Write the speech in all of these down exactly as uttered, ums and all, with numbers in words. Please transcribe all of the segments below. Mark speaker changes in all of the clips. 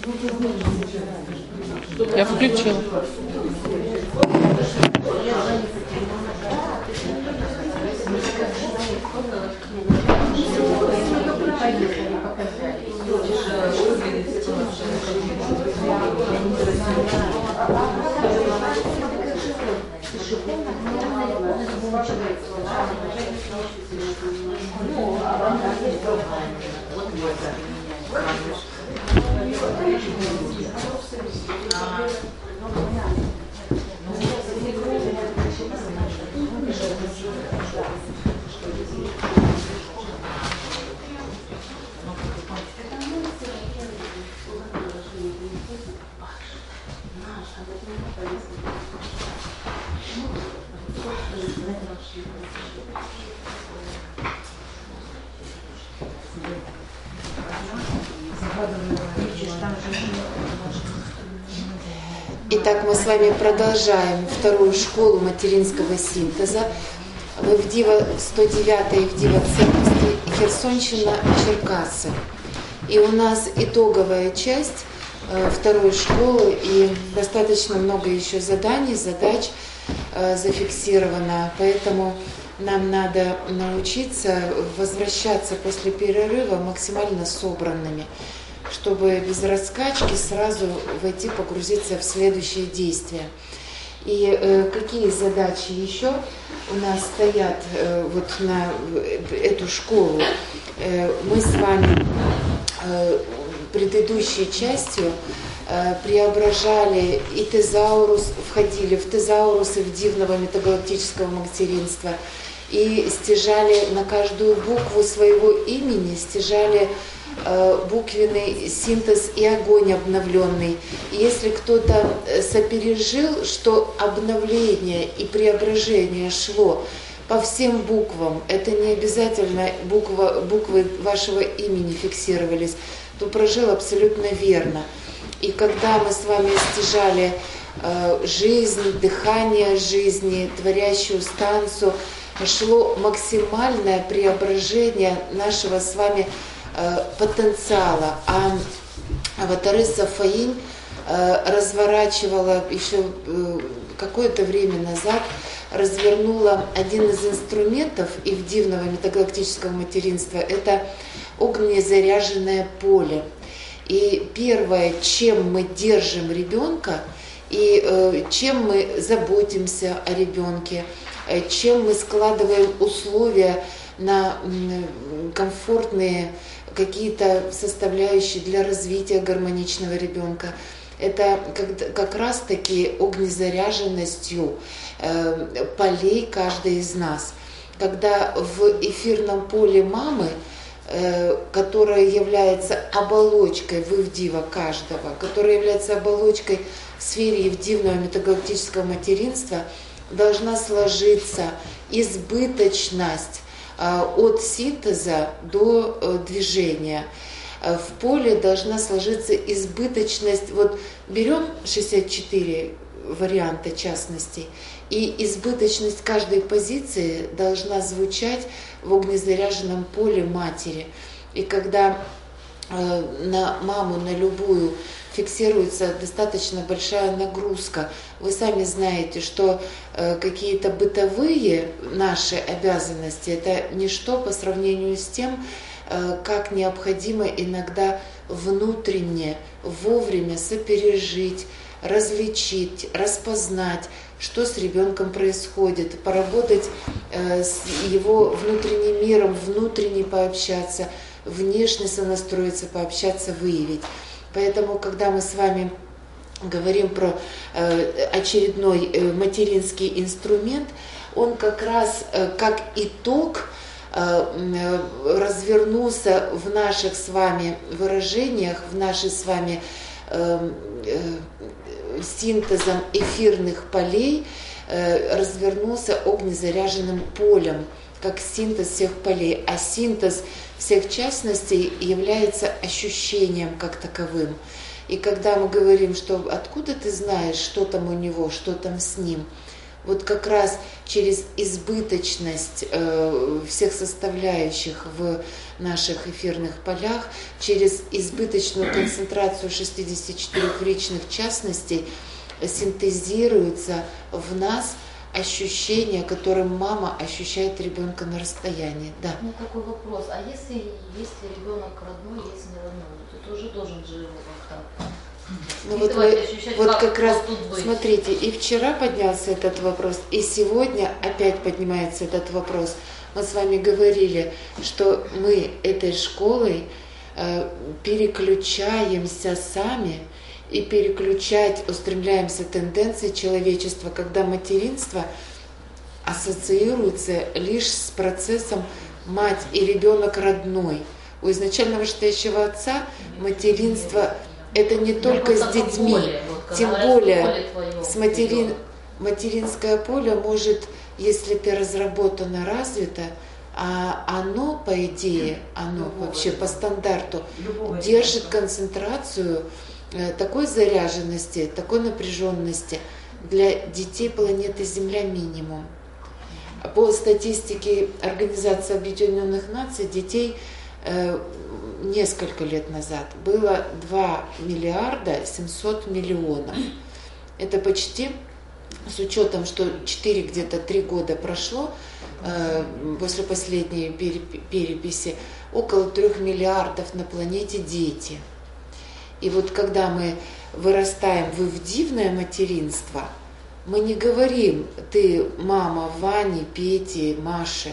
Speaker 1: Я включила.
Speaker 2: Итак, мы с вами продолжаем вторую школу материнского синтеза. Вы в Дива сто девятой в Дива церкви Херсонщина, Черкассы. И у нас итоговая часть э, второй школы, и достаточно много еще заданий, задач э, зафиксировано. Поэтому нам надо научиться возвращаться после перерыва максимально собранными, чтобы без раскачки сразу войти, погрузиться в следующее действие. И э, какие задачи еще у нас стоят э, вот на эту школу? Э, мы с вами э, предыдущей частью э, преображали и тезаурус, входили в тезаурусы, в дивного метагалактического материнства, и стяжали на каждую букву своего имени, стяжали буквенный синтез и огонь обновленный. И если кто-то сопережил, что обновление и преображение шло по всем буквам, это не обязательно буква, буквы вашего имени фиксировались, то прожил абсолютно верно. И когда мы с вами стяжали э, жизнь, дыхание жизни, творящую станцию, шло максимальное преображение нашего с вами потенциала. А Аватариса Фаинь разворачивала еще какое-то время назад, развернула один из инструментов и дивного метагалактического материнства — это огнезаряженное поле. И первое, чем мы держим ребенка и чем мы заботимся о ребенке, чем мы складываем условия на комфортные какие-то составляющие для развития гармоничного ребенка. Это как, как раз-таки огнезаряженностью э, полей каждой из нас. Когда в эфирном поле мамы, э, которая является оболочкой вывдива каждого, которая является оболочкой в сфере евдивного метагалактического материнства, должна сложиться избыточность от синтеза до движения. В поле должна сложиться избыточность. Вот берем шестьдесят четыре варианта частностей, и избыточность каждой позиции должна звучать в огнезаряженном поле матери. И когда на маму, на любую фиксируется достаточно большая нагрузка. Вы сами знаете, что э, какие-то бытовые наши обязанности — это ничто по сравнению с тем, э, как необходимо иногда внутренне, вовремя сопережить, различить, распознать, что с ребенком происходит, поработать э, с его внутренним миром, внутренне пообщаться, внешне сонастроиться, пообщаться, выявить. Поэтому, когда мы с вами говорим про э, очередной э, материнский инструмент, он как раз э, как итог э, э, развернулся в наших с вами выражениях, в нашей с вами э, э, синтезом эфирных полей, э, развернулся огнезаряженным полем, как синтез всех полей. А синтез всех частностей является ощущением как таковым. И когда мы говорим, что откуда ты знаешь, что там у него, что там с ним, Вот как раз через избыточность э, всех составляющих в наших эфирных полях, через избыточную концентрацию шестидесяти четырёх речных частностей синтезируется в нас ощущение, которым мама ощущает ребенка на расстоянии. Да.
Speaker 3: У меня такой вопрос. А если, если ребенок родной, если не родной, то тоже должен же его как-то...
Speaker 2: Ну вот, вы,
Speaker 3: ощущать,
Speaker 2: вот
Speaker 3: как,
Speaker 2: как раз,
Speaker 3: как
Speaker 2: смотрите, и вчера поднялся этот вопрос, и сегодня опять поднимается этот вопрос. Мы с вами говорили, что мы этой школой э, переключаемся сами и переключать устремляемся тенденции человечества, когда материнство ассоциируется лишь с процессом мать и ребенок родной. У изначально вышестоящего отца материнство это не только с детьми, поле, вот, тем более с материн, материнское поле может, если ты разработано, развито, а оно, по идее, оно Любого вообще по стандарту Любого держит концентрацию э, такой заряженности, такой напряженности для детей планеты Земля минимум. По статистике Организации Объединенных Наций детей э, несколько лет назад было два миллиарда семьсот миллионов. Это почти, с учетом, что четыре где-то три года прошло э, после последней переписи, около трех миллиардов на планете дети. И вот когда мы вырастаем в эвдивное материнство, мы не говорим: ты мама Вани, Пети, Маши.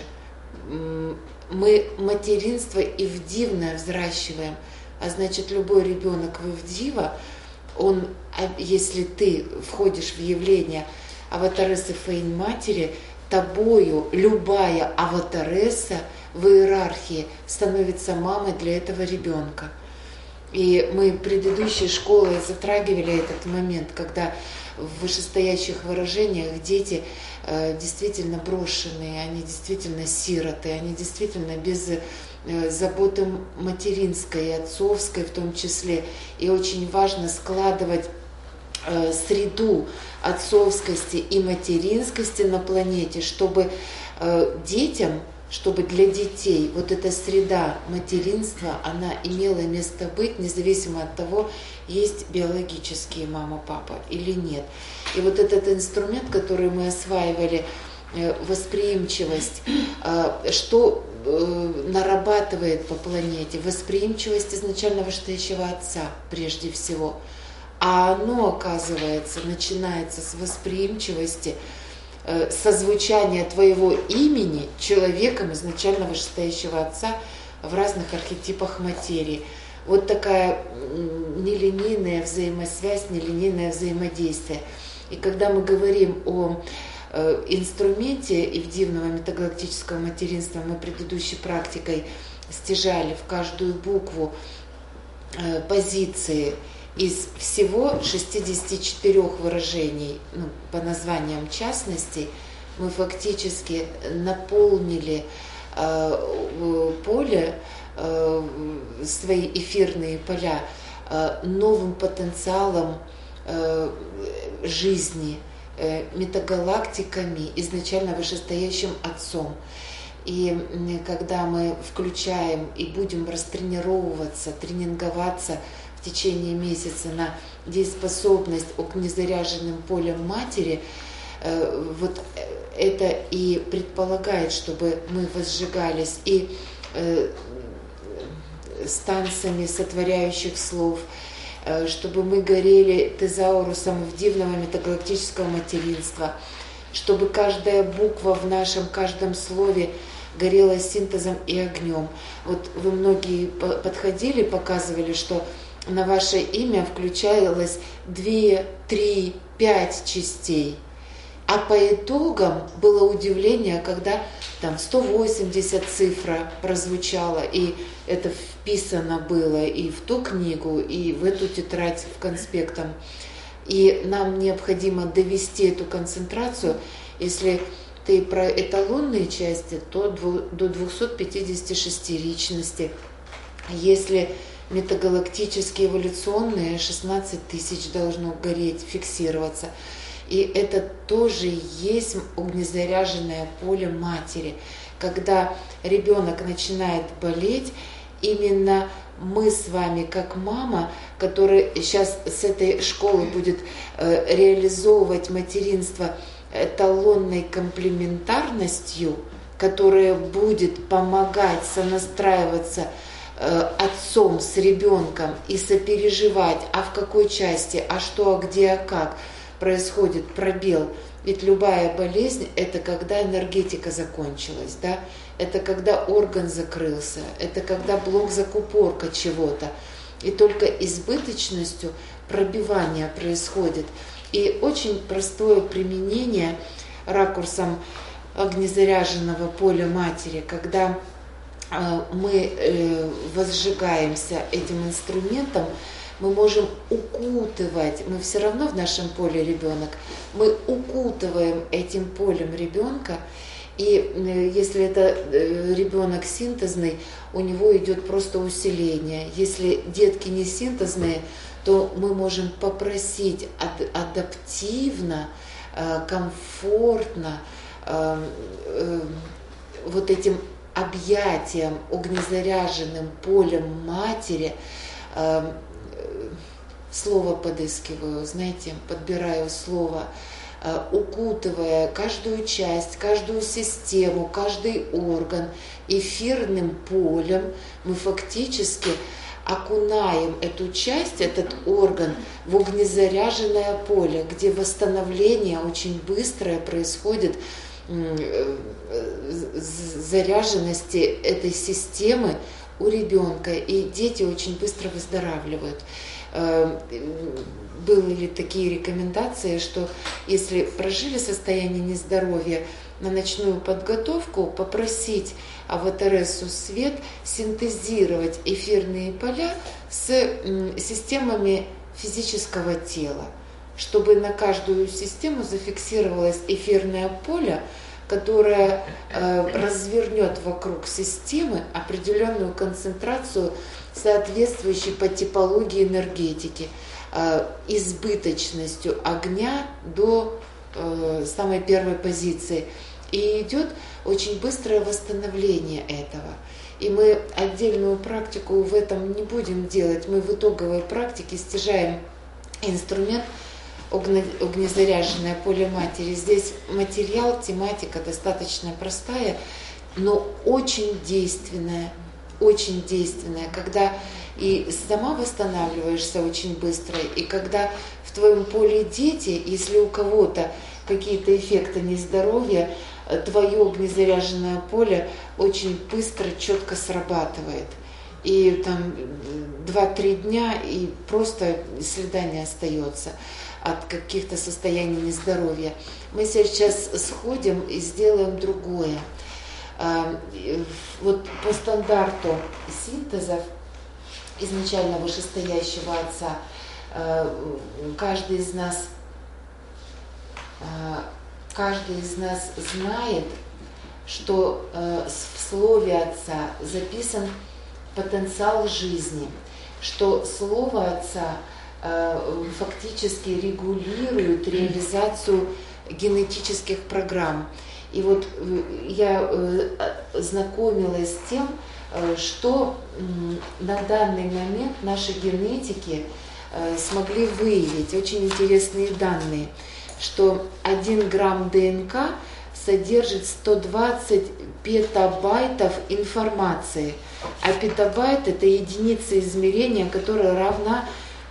Speaker 2: Мы материнство эвдивное взращиваем, а значит, любой ребенок в эвдива, он, если ты входишь в явление аватарессы Фейн матери, тобою любая аватаресса в иерархии становится мамой для этого ребенка. И мы предыдущей школой затрагивали этот момент, когда в вышестоящих выражениях дети э, действительно брошенные, они действительно сироты, они действительно без э, заботы материнской и отцовской в том числе. И очень важно складывать э, среду отцовскости и материнскости на планете, чтобы э, детям, чтобы для детей вот эта среда материнства, она имела место быть, независимо от того, есть биологические мама, папа или нет. И вот этот инструмент, который мы осваивали, восприимчивость, что нарабатывает по планете? Восприимчивость изначально вышестоящего отца прежде всего. А оно, оказывается, начинается с восприимчивости, созвучания твоего имени человеком изначально вышестоящего отца в разных архетипах материи. Вот такая нелинейная взаимосвязь, нелинейное взаимодействие. И когда мы говорим о э, инструменте эвдивного метагалактического материнства, мы предыдущей практикой стяжали в каждую букву э, позиции из всего шестидесяти четырёх выражений, ну, по названиям частностей, мы фактически наполнили э, поле, э, свои эфирные поля э, новым потенциалом э, жизни, э, метагалактиками, изначально вышестоящим отцом. И когда мы включаем и будем растренировываться, тренинговаться в течение месяца на дееспособность огнезаряженным полем матери, вот это и предполагает, чтобы мы возжигались и станциями сотворяющих слов, чтобы мы горели тезаурусом эвдивного метагалактического материнства, чтобы каждая буква в нашем каждом слове горела синтезом и огнем. Вот вы многие подходили, показывали, что на ваше имя включалось две, три, пять частей. А по итогам было удивление, когда там сто восемьдесят цифра прозвучала, и это вписано было и в ту книгу, и в эту тетрадь в конспектом. И нам необходимо довести эту концентрацию, если ты про эталонные части, то до двухсот пятидесяти шести личностей. Если метагалактические эволюционные, шестнадцать тысяч должно гореть, фиксироваться. И это тоже есть огнезаряженное поле матери. Когда ребенок начинает болеть, именно мы с вами, как мама, которая сейчас с этой школы будет э, реализовывать материнство эталонной комплементарностью, которая будет помогать сонастраиваться э, отцом с ребенком и сопереживать, а в какой части, а что, а где, а как происходит пробел. Ведь любая болезнь – это когда энергетика закончилась, да? Это когда орган закрылся, это когда блок-закупорка чего-то. И только избыточностью пробивание происходит. И очень простое применение ракурсом огнезаряженного поля матери, когда э, мы э, возжигаемся этим инструментом, мы можем укутывать, мы все равно в нашем поле ребенок, мы укутываем этим полем ребенка, и э, если это э, ребенок синтезный, у него идет просто усиление. Если детки не синтезные, то мы можем попросить ад- адаптивно, э, комфортно, э, э, вот этим объятием, огнезаряженным полем матери, э, слово подыскиваю, знаете, подбираю слово, э, укутывая каждую часть, каждую систему, каждый орган эфирным полем, мы фактически окунаем эту часть, этот орган в огнезаряженное поле, где восстановление очень быстрое происходит, заряженности этой системы у ребенка, и дети очень быстро выздоравливают. Были такие рекомендации, что если прожили состояние нездоровья, на ночную подготовку попросить Аватарессу Свет синтезировать эфирные поля с системами физического тела, чтобы на каждую систему зафиксировалось эфирное поле, которое э, развернет вокруг системы определенную концентрацию, соответствующей по типологии энергетики, э, избыточностью огня до э, самой первой позиции. И идет очень быстрое восстановление этого. И мы отдельную практику в этом не будем делать. Мы в итоговой практике стяжаем инструмент огнезаряженное поле матери. Здесь материал, тематика достаточно простая, но очень действенная, очень действенная, когда и сама восстанавливаешься очень быстро, и когда в твоем поле дети, если у кого-то какие-то эффекты нездоровья, твое огнезаряженное поле очень быстро, четко срабатывает. И там два-три дня, и просто следа не остается от каких-то состояний нездоровья. Мы сейчас сходим и сделаем другое. Вот по стандарту синтезов изначально вышестоящего отца, каждый из нас, каждый из нас знает, что в слове отца записан потенциал жизни, что слово отца фактически регулирует реализацию генетических программ. И вот я знакомилась с тем, что на данный момент наши генетики смогли выявить очень интересные данные, что один грамм ДНК содержит сто двадцать петабайтов информации, а петабайт – это единица измерения, которая равна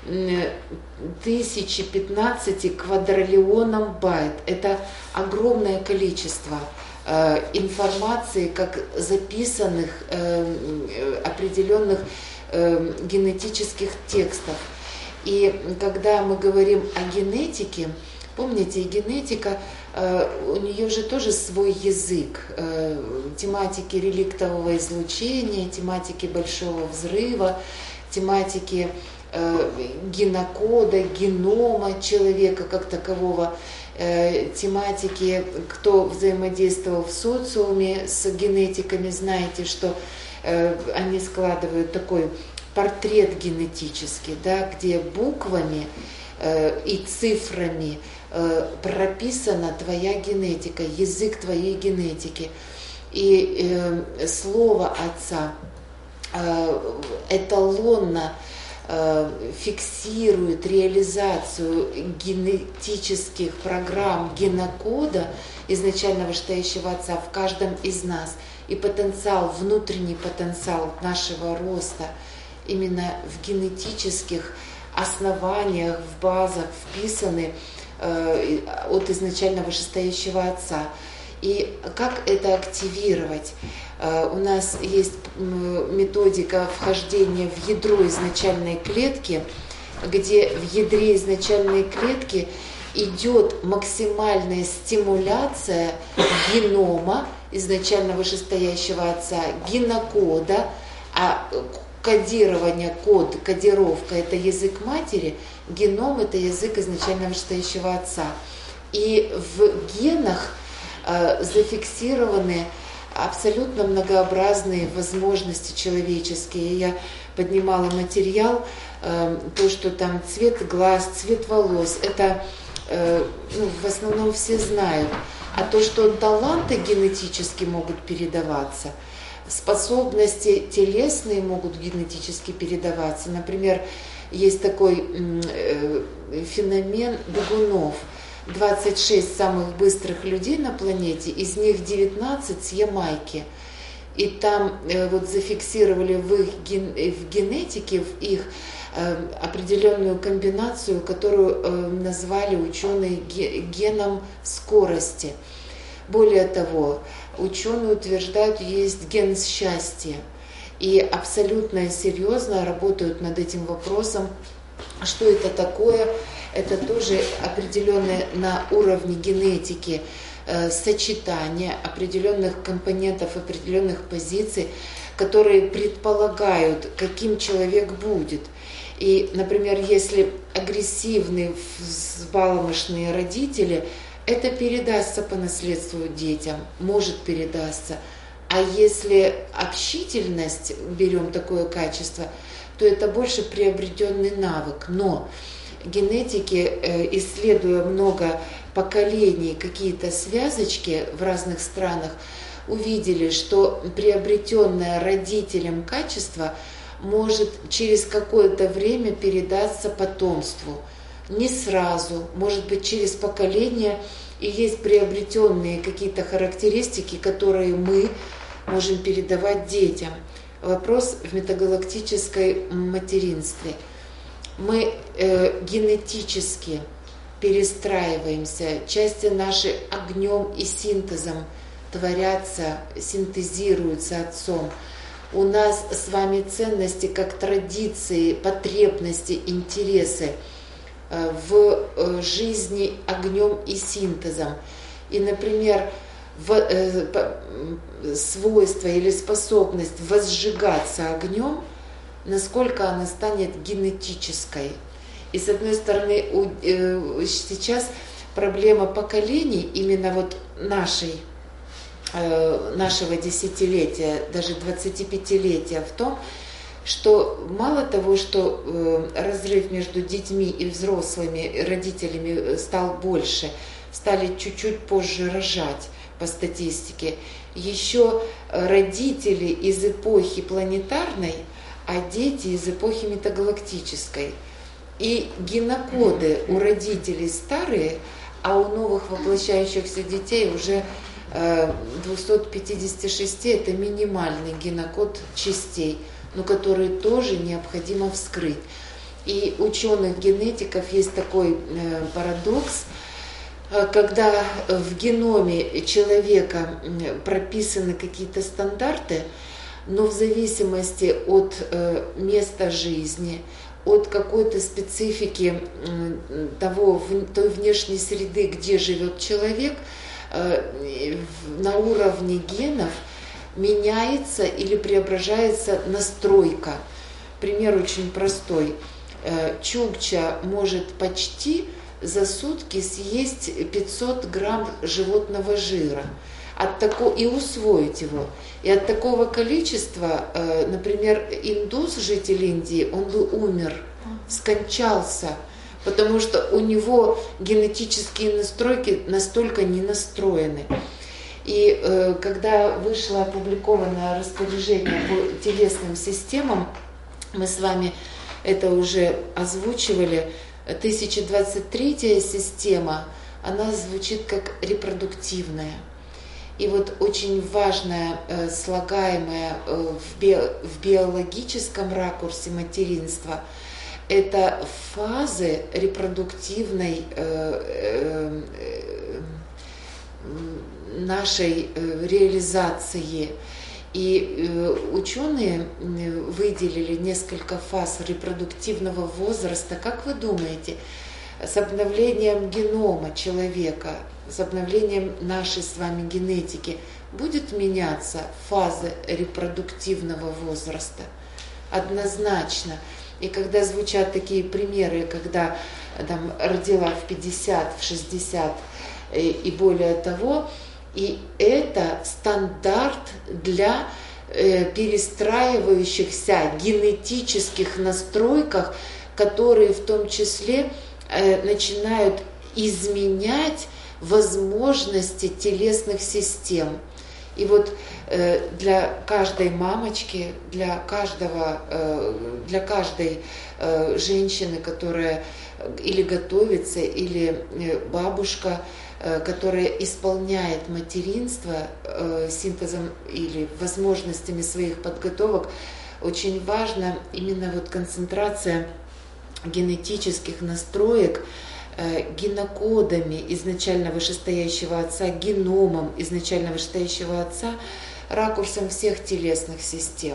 Speaker 2: тысяче пятнадцати квадриллионам байт. Это огромное количество э, информации, как записанных э, определенных э, генетических текстов. И когда мы говорим о генетике, помните, генетика, э, у нее же тоже свой язык, э, тематики реликтового излучения, тематики большого взрыва, тематики генокода, генома человека как такового, тематики, кто взаимодействовал в социуме с генетиками, знаете, что они складывают такой портрет генетический, да, где буквами и цифрами прописана твоя генетика, язык твоей генетики. И слово Отца эталонно фиксирует реализацию генетических программ генокода изначально вышестоящего Отца в каждом из нас. И потенциал, внутренний потенциал нашего роста именно в генетических основаниях, в базах вписаны э, от изначально вышестоящего Отца. И как это активировать? Э, у нас есть методика вхождения в ядро изначальной клетки, где в ядре изначальной клетки идет максимальная стимуляция генома изначально вышестоящего Отца, генокода, а кодирование, код, кодировка – это язык матери, геном – это язык изначально вышестоящего Отца. И в генах э, зафиксированы абсолютно многообразные возможности человеческие. Я поднимала материал, э, то, что там цвет глаз, цвет волос, это э, ну, в основном все знают. А то, что таланты генетически могут передаваться, способности телесные могут генетически передаваться. Например, есть такой э, феномен бегунов. двадцать шесть самых быстрых людей на планете, из них девятнадцать с Ямайки. И там э, вот зафиксировали в их ген, в генетике, в их э, определенную комбинацию, которую э, назвали ученые геном скорости. Более того, ученые утверждают, есть ген счастья. И абсолютно серьезно работают над этим вопросом. Что это такое? Это тоже определенное на уровне генетики э, сочетание определенных компонентов, определенных позиций, которые предполагают, каким человек будет. И, например, если агрессивные, взбаломошные родители, это передастся по наследству детям, может передастся. А если общительность, берем такое качество, то это больше приобретенный навык. Но генетики, исследуя много поколений, какие-то связочки в разных странах, увидели, что приобретенное родителям качество может через какое-то время передаться потомству. Не сразу, может быть, через поколение, и есть приобретенные какие-то характеристики, которые мы можем передавать детям. Вопрос в метагалактической материнстве. Мы э, генетически перестраиваемся, части наши огнем и синтезом творятся, синтезируются Отцом. У нас с вами ценности как традиции, потребности, интересы в жизни огнем и синтезом. И, например, в, э, свойство или способность возжигаться огнем, насколько она станет генетической. И с одной стороны, у, э, сейчас проблема поколений, именно вот нашей, э, нашего десятилетия, даже двадцатипятилетия в том, что мало того, что э, разрыв между детьми и взрослыми родителями стал больше, стали чуть-чуть позже рожать по статистике, еще родители из эпохи планетарной, а дети из эпохи метагалактической. И генокоды у родителей старые, а у новых воплощающихся детей уже э, двести пятьдесят шесть это минимальный генокод частей, но которые тоже необходимо вскрыть. И ученых генетиков есть такой э, парадокс, э, когда в геноме человека прописаны какие-то стандарты, но в зависимости от э, места жизни, от какой-то специфики э, того, в, той внешней среды, где живет человек, э, на уровне генов меняется или преображается настройка. Пример очень простой. Чукча может почти за сутки съесть пятьсот грамм животного жира от такого, и усвоить его. И от такого количества, например, индус, житель Индии, он бы умер, скончался, потому что у него генетические настройки настолько не настроены. И э, когда вышло опубликованное распоряжение по телесным системам, мы с вами это уже озвучивали, тысяча двадцать третья система, она звучит как репродуктивная. И вот очень важное, э, слагаемое э, в, би, в биологическом ракурсе материнства – это фазы репродуктивной э, э, э, нашей э, реализации. И э, ученые выделили несколько фаз репродуктивного возраста. Как вы думаете, с обновлением генома человека, с обновлением нашей с вами генетики будет меняться фаза репродуктивного возраста? Однозначно. И когда звучат такие примеры, когда там, родила в пятьдесят, в шестьдесят и, и более того, и это стандарт для э, перестраивающихся генетических настройках, которые в том числе э, начинают изменять возможности телесных систем. И вот э, для каждой мамочки, для каждого, э, для каждой э, женщины, которая или готовится, или э, бабушка, э, которая исполняет материнство э, синтезом или возможностями своих подготовок, очень важна именно вот концентрация генетических настроек, генокодами изначально вышестоящего отца, геномом изначально вышестоящего отца, ракурсом всех телесных систем,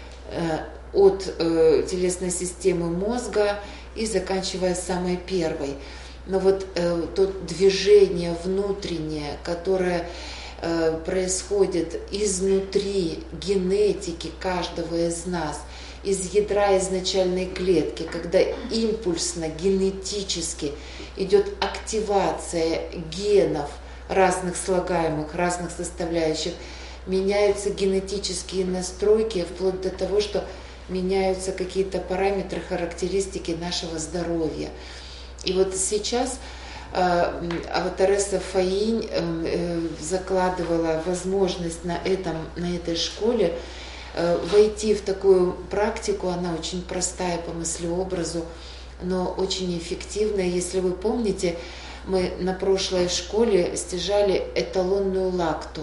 Speaker 2: от телесной системы мозга и заканчивая самой первой. Но вот то движение внутреннее, которое происходит изнутри генетики каждого из нас, из ядра изначальной клетки, когда импульсно, генетически идет активация генов разных слагаемых, разных составляющих, меняются генетические настройки, вплоть до того, что меняются какие-то параметры, характеристики нашего здоровья. И вот сейчас э, Аватареса Фаинь э, закладывала возможность на, этом, на этой школе войти в такую практику. Она очень простая по мыслеобразу, но очень эффективная. Если вы помните, мы на прошлой школе стяжали эталонную лакту.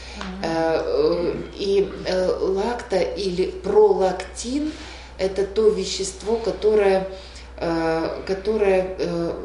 Speaker 2: Mm-hmm. И лакта или пролактин – это то вещество, которое, которое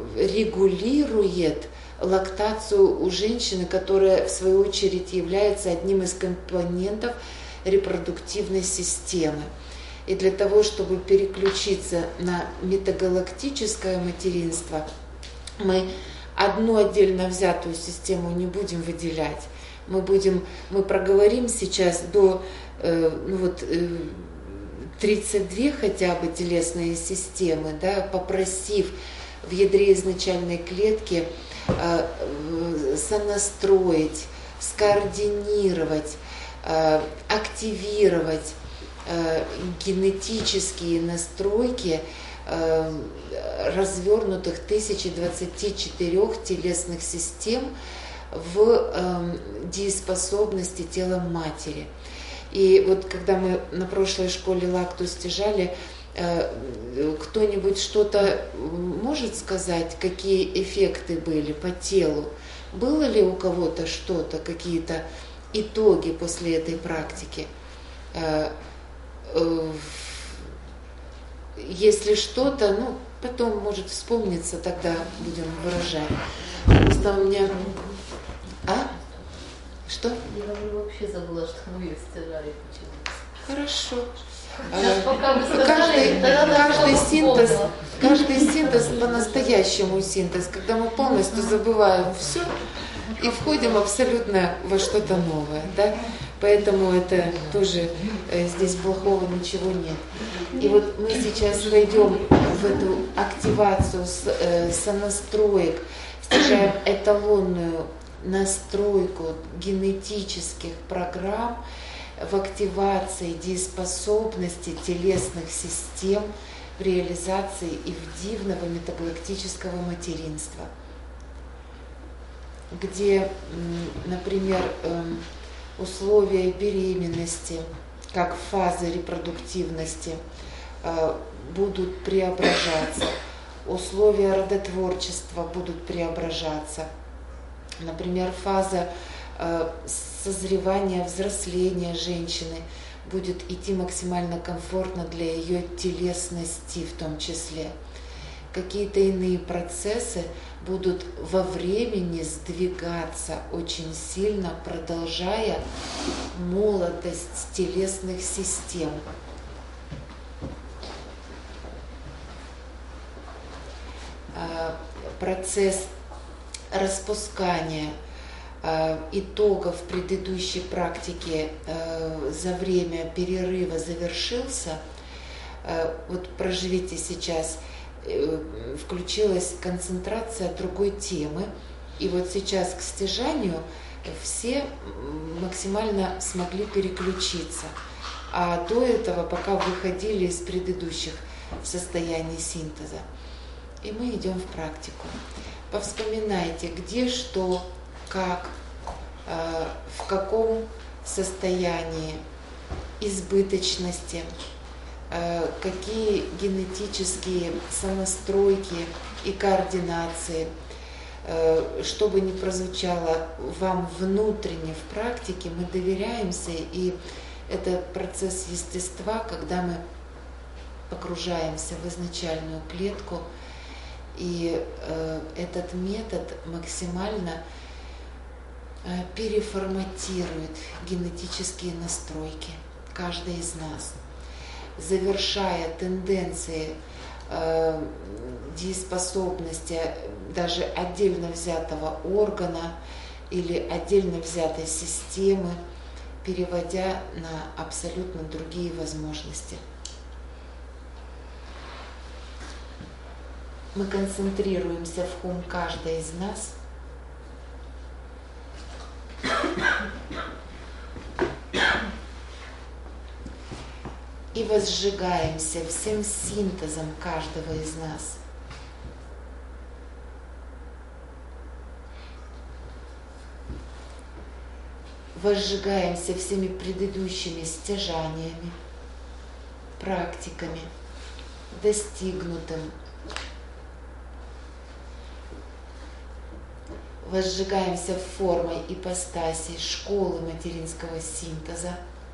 Speaker 2: регулирует лактацию у женщины, которая в свою очередь является одним из компонентов репродуктивной системы. И для того, чтобы переключиться на метагалактическое материнство, мы одну отдельно взятую систему не будем выделять. Мы будем, мы проговорим сейчас до э, ну вот, э, тридцать две хотя бы телесные системы, да, попросив в ядре изначальной клетки э, э, сонастроить, скоординировать, активировать э, генетические настройки э, развернутых тысячи двадцати четырёх телесных систем в э, дееспособности тела матери. И вот когда мы на прошлой школе лакту стяжали, э, кто-нибудь что-то может сказать, какие эффекты были по телу? Было ли у кого-то что-то, какие-то итоги после этой практики? Если что-то, ну, потом может вспомниться, тогда будем выражать. Просто у меня... А? Что?
Speaker 3: Я вообще забыла, что мы ее стяжали почему-то.
Speaker 2: Хорошо.
Speaker 3: Сейчас, пока вы сказали,
Speaker 2: каждый,
Speaker 3: тогда
Speaker 2: каждый синтез,
Speaker 3: вспомнила.
Speaker 2: каждый синтез по-настоящему синтез, когда мы полностью забываем все и входим абсолютно во что-то новое, да? Поэтому это тоже э, здесь плохого ничего нет. И вот мы сейчас войдем в эту активацию с, э, сонастроек, стяжаем эталонную настройку генетических программ в активации дееспособности телесных систем в реализации ивдивного метагалактического материнства, где, например, условия беременности, как фазы репродуктивности, будут преображаться, условия родотворчества будут преображаться. Например, фаза созревания, взросления женщины будет идти максимально комфортно для ее телесности в том числе. Какие-то иные процессы будут во времени сдвигаться очень сильно, продолжая молодость телесных систем. Процесс распускания итогов предыдущей практики за время перерыва завершился. Вот проживите сейчас, включилась концентрация другой темы, и вот сейчас к стяжанию все максимально смогли переключиться, а до этого пока выходили из предыдущих в состоянии синтеза. И мы идем в практику. Повспоминайте, где что, как, в каком состоянии избыточности, какие генетические сонастройки и координации, чтобы не прозвучало вам внутренне в практике, мы доверяемся, и это процесс естества, когда мы погружаемся в изначальную клетку, и этот метод максимально переформатирует генетические настройки каждой из нас, завершая тенденции э, дееспособности даже отдельно взятого органа или отдельно взятой системы, переводя на абсолютно другие возможности. Мы концентрируемся в ком каждой из нас. И возжигаемся всем синтезом каждого из нас. Возжигаемся всеми предыдущими стяжаниями, практиками, достигнутым. Возжигаемся формой ипостаси школы материнского синтеза.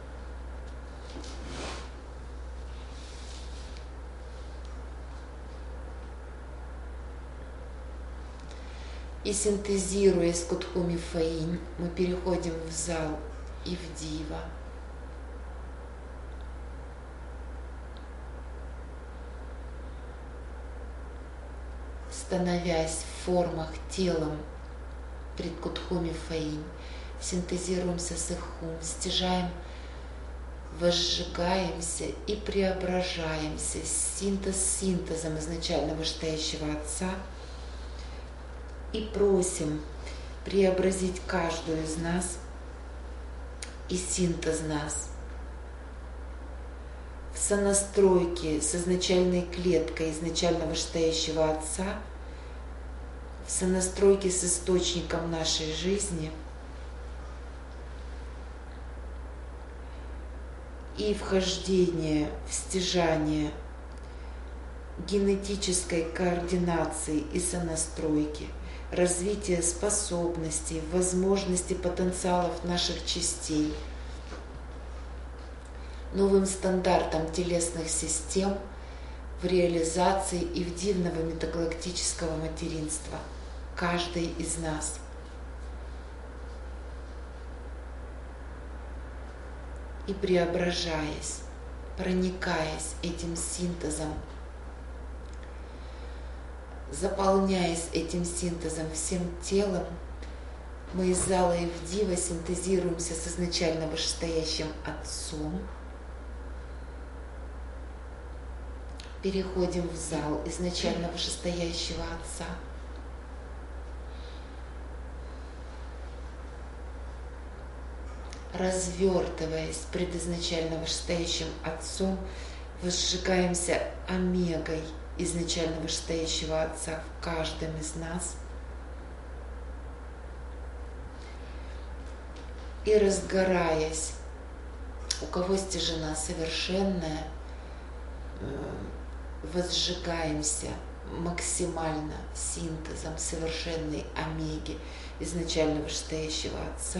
Speaker 2: И синтезируя из Кутхуми Фаинь, мы переходим в зал Ивдива. Становясь в формах телом пред Кутхуми Фаинь, синтезируемся с Ихум, стяжаем, возжигаемся и преображаемся синтез синтезом изначально вышестоящего Отца, и просим преобразить каждую из нас и синтез нас в сонастройки с изначальной клеткой изначально вышестоящего Отца, в сонастройки с источником нашей жизни и вхождение в стяжание генетической координации и сонастройки, развитие способностей, возможностей, потенциалов наших частей, новым стандартам телесных систем в реализации ивдивного метагалактического материнства каждой из нас. И преображаясь, проникаясь этим синтезом, заполняясь этим синтезом всем телом, мы из зала Ивдива синтезируемся с изначально вышестоящим Отцом, переходим в зал изначально вышестоящего Отца, развертываясь пред изначально вышестоящим Отцом возжигаемся омегой изначально вышестоящего Отца в каждом из нас и, разгораясь, у кого стяжена совершенная, возжигаемся максимально синтезом совершенной омеги изначально вышестоящего Отца.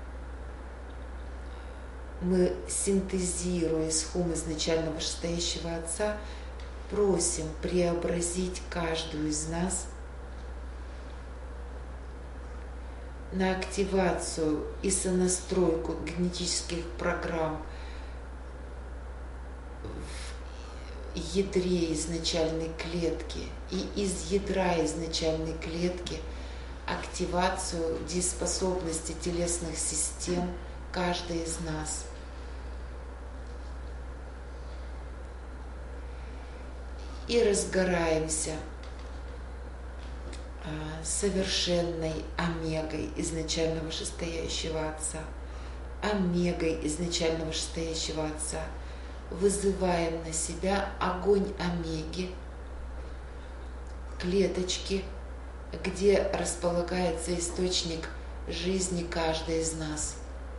Speaker 2: Мы, синтезируя схум изначально вышестоящего Отца, просим преобразить каждую из нас на активацию и сонастройку генетических программ в ядре изначальной клетки и из ядра изначальной клетки активацию дееспособности телесных систем каждой из нас. И разгораемся совершенной омегой изначально вышестоящего Отца, омегой изначально вышестоящего Отца, вызываем на себя огонь омеги, клеточки, где располагается источник жизни каждой из нас.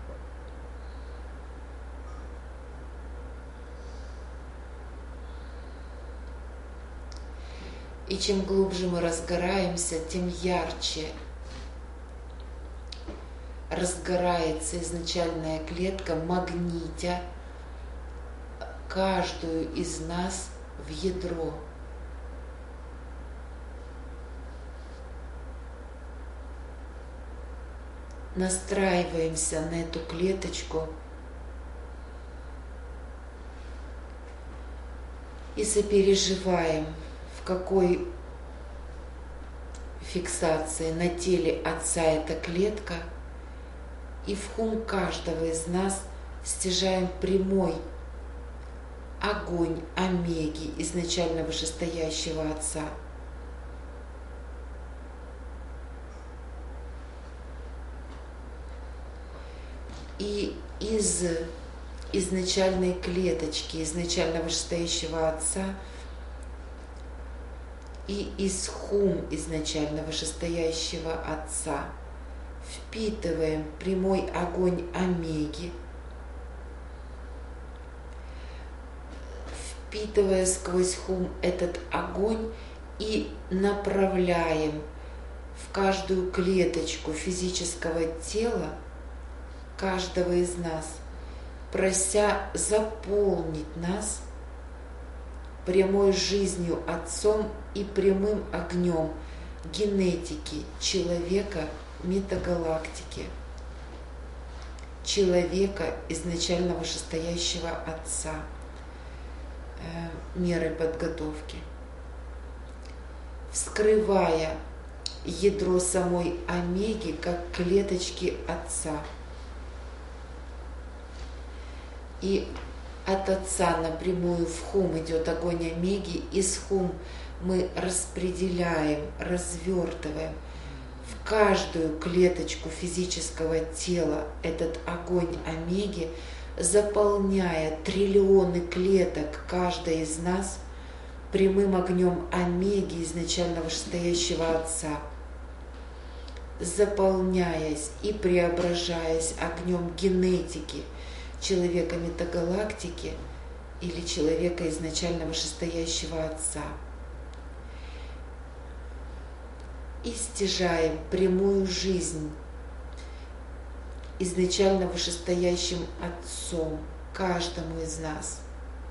Speaker 2: И чем глубже мы разгораемся, тем ярче разгорается изначальная клетка, магнитя каждую из нас в ядро. Настраиваемся на эту клеточку и сопереживаем, в какой фиксации на теле Отца эта клетка, и в хум каждого из нас стяжаем прямой огонь омеги изначально вышестоящего Отца. И из изначальной клеточки изначально вышестоящего Отца и из хум изначально вышестоящего Отца впитываем прямой огонь омеги, впитывая сквозь хум этот огонь и направляем в каждую клеточку физического тела каждого из нас, прося заполнить нас прямой жизнью Отцом и прямым огнем генетики человека метагалактики, человека изначально вышестоящего Отца, э, мерой подготовки, вскрывая ядро самой омеги как клеточки Отца. И от Отца напрямую в хум идет огонь омеги, и с хум мы распределяем, развертываем в каждую клеточку физического тела этот огонь омеги, заполняя триллионы клеток каждой из нас прямым огнем омеги изначально вышестоящего Отца, заполняясь и преображаясь огнем генетики человека метагалактики или человека изначально вышестоящего Отца. И стяжаем прямую жизнь изначально вышестоящим Отцом каждому из нас.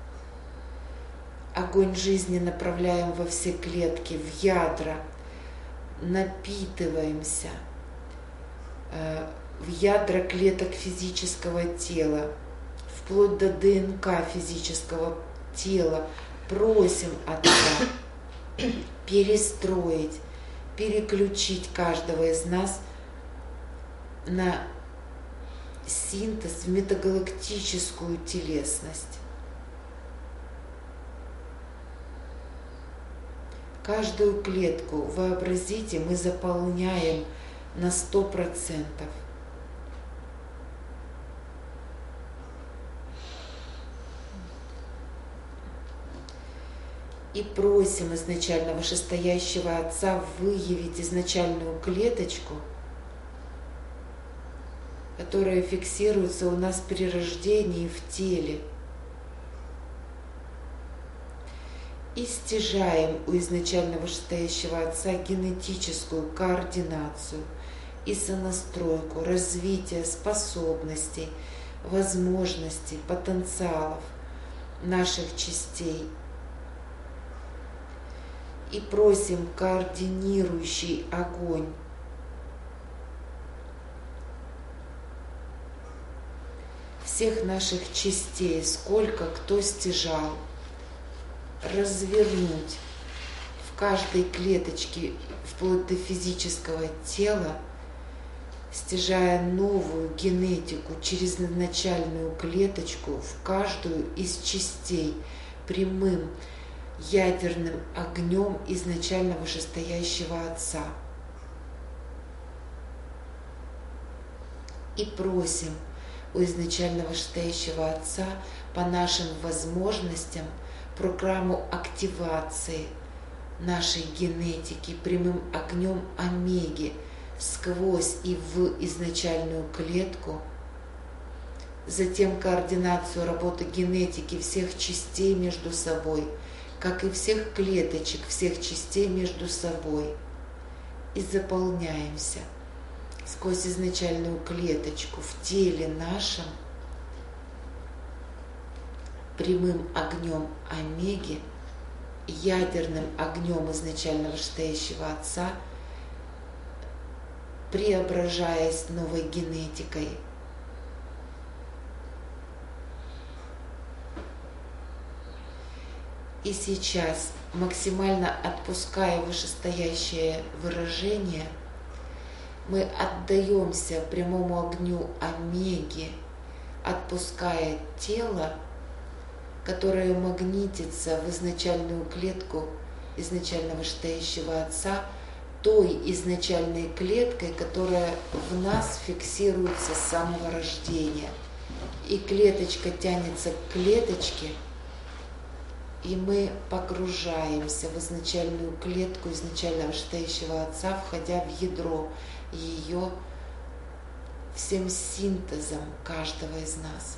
Speaker 2: Огонь жизни направляем во все клетки, в ядра, напитываемся э, в ядра клеток физического тела, вплоть до ДНК физического тела, просим Отца перестроить, переключить каждого из нас на синтез в метагалактическую телесность. Каждую клетку, вообразите, мы заполняем на сто процентов. И просим изначально вышестоящего Отца выявить изначальную клеточку, которая фиксируется у нас при рождении в теле. И стяжаем у изначально вышестоящего Отца генетическую координацию и сонастройку, развитие способностей, возможностей, потенциалов наших частей. И просим координирующий огонь всех наших частей, сколько кто стяжал, развернуть в каждой клеточке, вплоть до физического тела, стяжая новую генетику через изначальную клеточку в каждую из частей прямым ядерным огнем изначально вышестоящего Отца. И просим у изначально вышестоящего Отца по нашим возможностям программу активации нашей генетики прямым огнем омеги сквозь и в изначальную клетку, затем координацию работы генетики всех частей между собой, как и всех клеточек, всех частей между собой. И заполняемся сквозь изначальную клеточку в теле нашем прямым огнем омеги, ядерным огнем изначально вышестоящего Отца, преображаясь новой генетикой. И сейчас, максимально отпуская вышестоящее выражение, мы отдаемся прямому огню омеги, отпуская тело, которое магнитится в изначальную клетку изначально вышестоящего Отца, той изначальной клеткой, которая в нас фиксируется с самого рождения. И клеточка тянется к клеточке, и мы погружаемся в изначальную клетку изначально вышестоящего Отца, входя в ядро ее всем синтезом каждого из нас.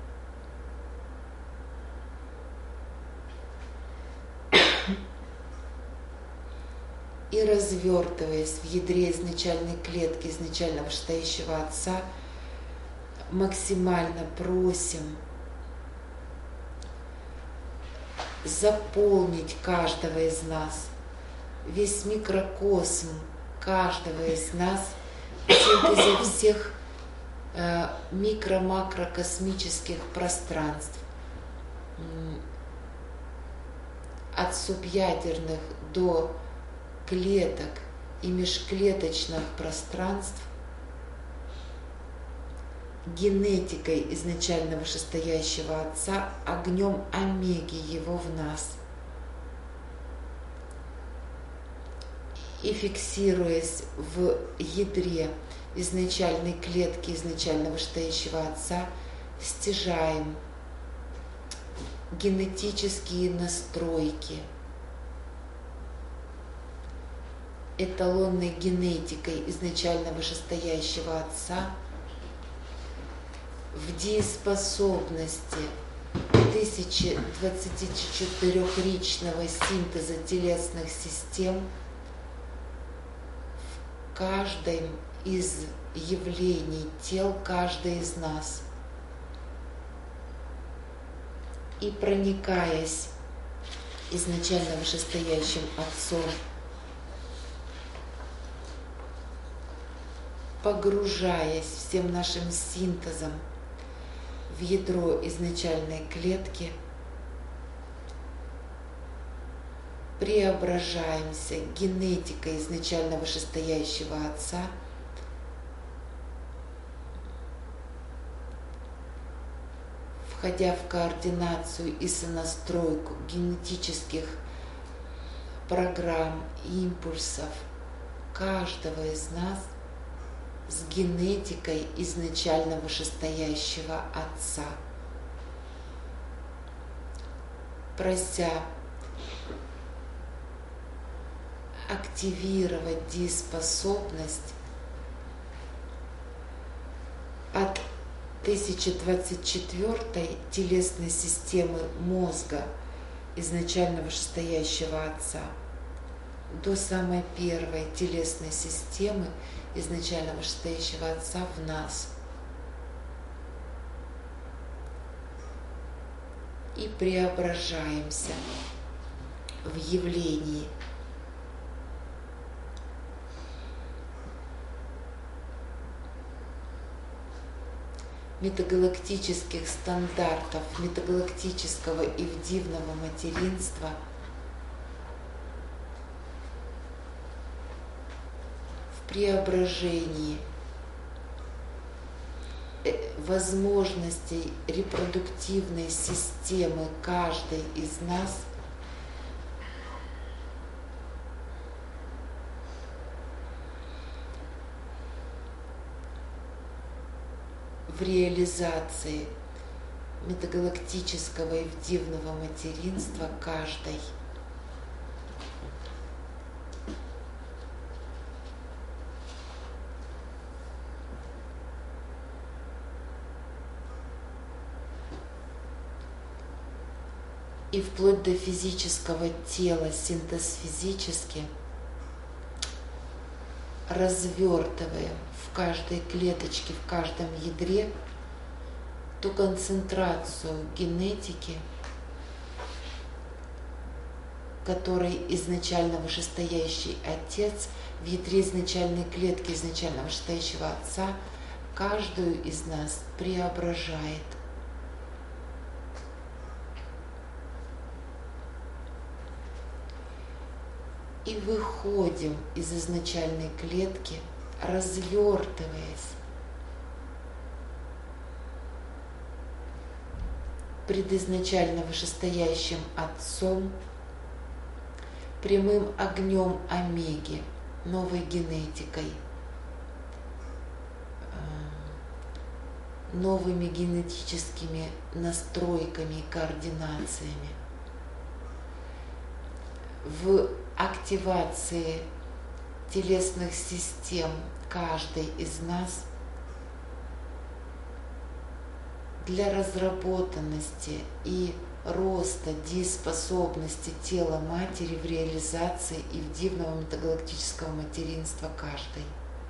Speaker 2: И развертываясь в ядре изначальной клетки изначально вышестоящего Отца, максимально просим заполнить каждого из нас, весь микрокосм каждого из нас, синтезом всех э, микро-макрокосмических пространств, от субъядерных до клеток и межклеточных пространств, генетикой изначально вышестоящего Отца, огнем омеги его в нас. И фиксируясь в ядре изначальной клетки изначально вышестоящего Отца, стяжаем генетические настройки эталонной генетикой изначально вышестоящего Отца в дееспособности тысячи двадцатичетырёхричного синтеза телесных систем в каждом из явлений тел каждой из нас. И проникаясь изначально вышестоящим Отцом, погружаясь всем нашим синтезом в ядро изначальной клетки, преображаемся генетикой изначально вышестоящего Отца входя в координацию и сонастройку генетических программ, импульсов каждого из нас с генетикой изначально вышестоящего Отца, прося активировать дееспособность от тысяча двадцать четвёртой телесной системы мозга изначально вышестоящего Отца до самой первой телесной системы изначально вышестоящего Отца в нас. И преображаемся в явлении метагалактических стандартов метагалактического и вдивного материнства в преображении возможностей репродуктивной системы каждой из нас в реализации метагалактического и вдивного материнства каждой. И вплоть до физического тела, синтез физически, развертываем в каждой клеточке, в каждом ядре ту концентрацию генетики, которой изначально вышестоящий Отец в ядре изначальной клетки изначально вышестоящего Отца каждую из нас преображает. И выходим из изначальной клетки, развертываясь пред изначально вышестоящим Отцом, прямым огнем Омеги, новой генетикой, новыми генетическими настройками и координациями, в активации телесных систем каждой из нас для разработанности и роста дееспособности тела матери в реализации и вдивного метагалактического материнства каждой.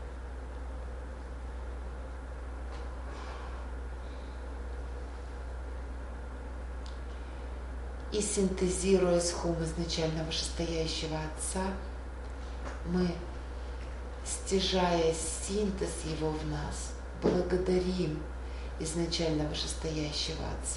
Speaker 2: И синтезируя схум изначально вышестоящего Отца, мы, стяжая синтез его в нас, благодарим изначально вышестоящего Отца.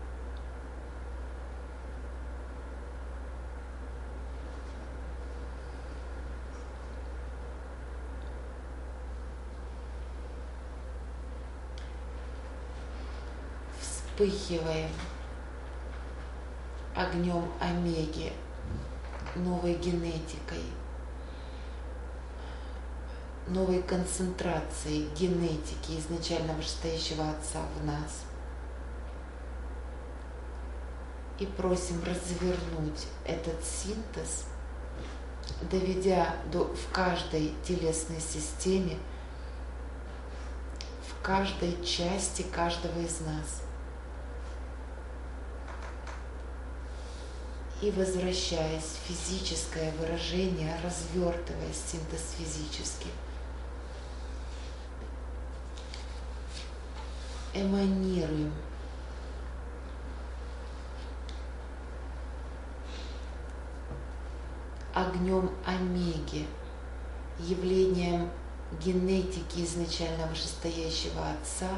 Speaker 2: Вспыхиваем огнем Омеги, новой генетикой, новой концентрацией генетики изначально вышестоящего Отца в нас. И просим развернуть этот синтез, доведя до, в каждой телесной системе, в каждой части каждого из нас. И возвращаясь в физическое выражение, развертывая синтез физически, эманируем огнем Омеги, явлением генетики изначально вышестоящего Отца,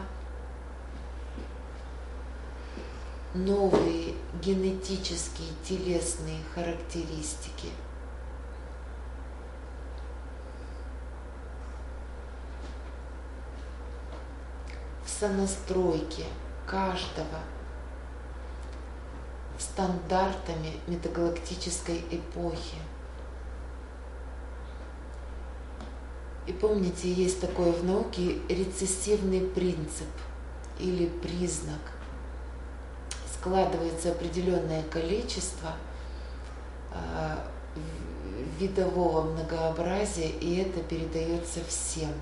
Speaker 2: новые генетические телесные характеристики, в сонастройке каждого стандартами метагалактической эпохи. И помните, есть такое в науке рецессивный принцип или признак. Складывается определенное количество видового многообразия, и это передается всем.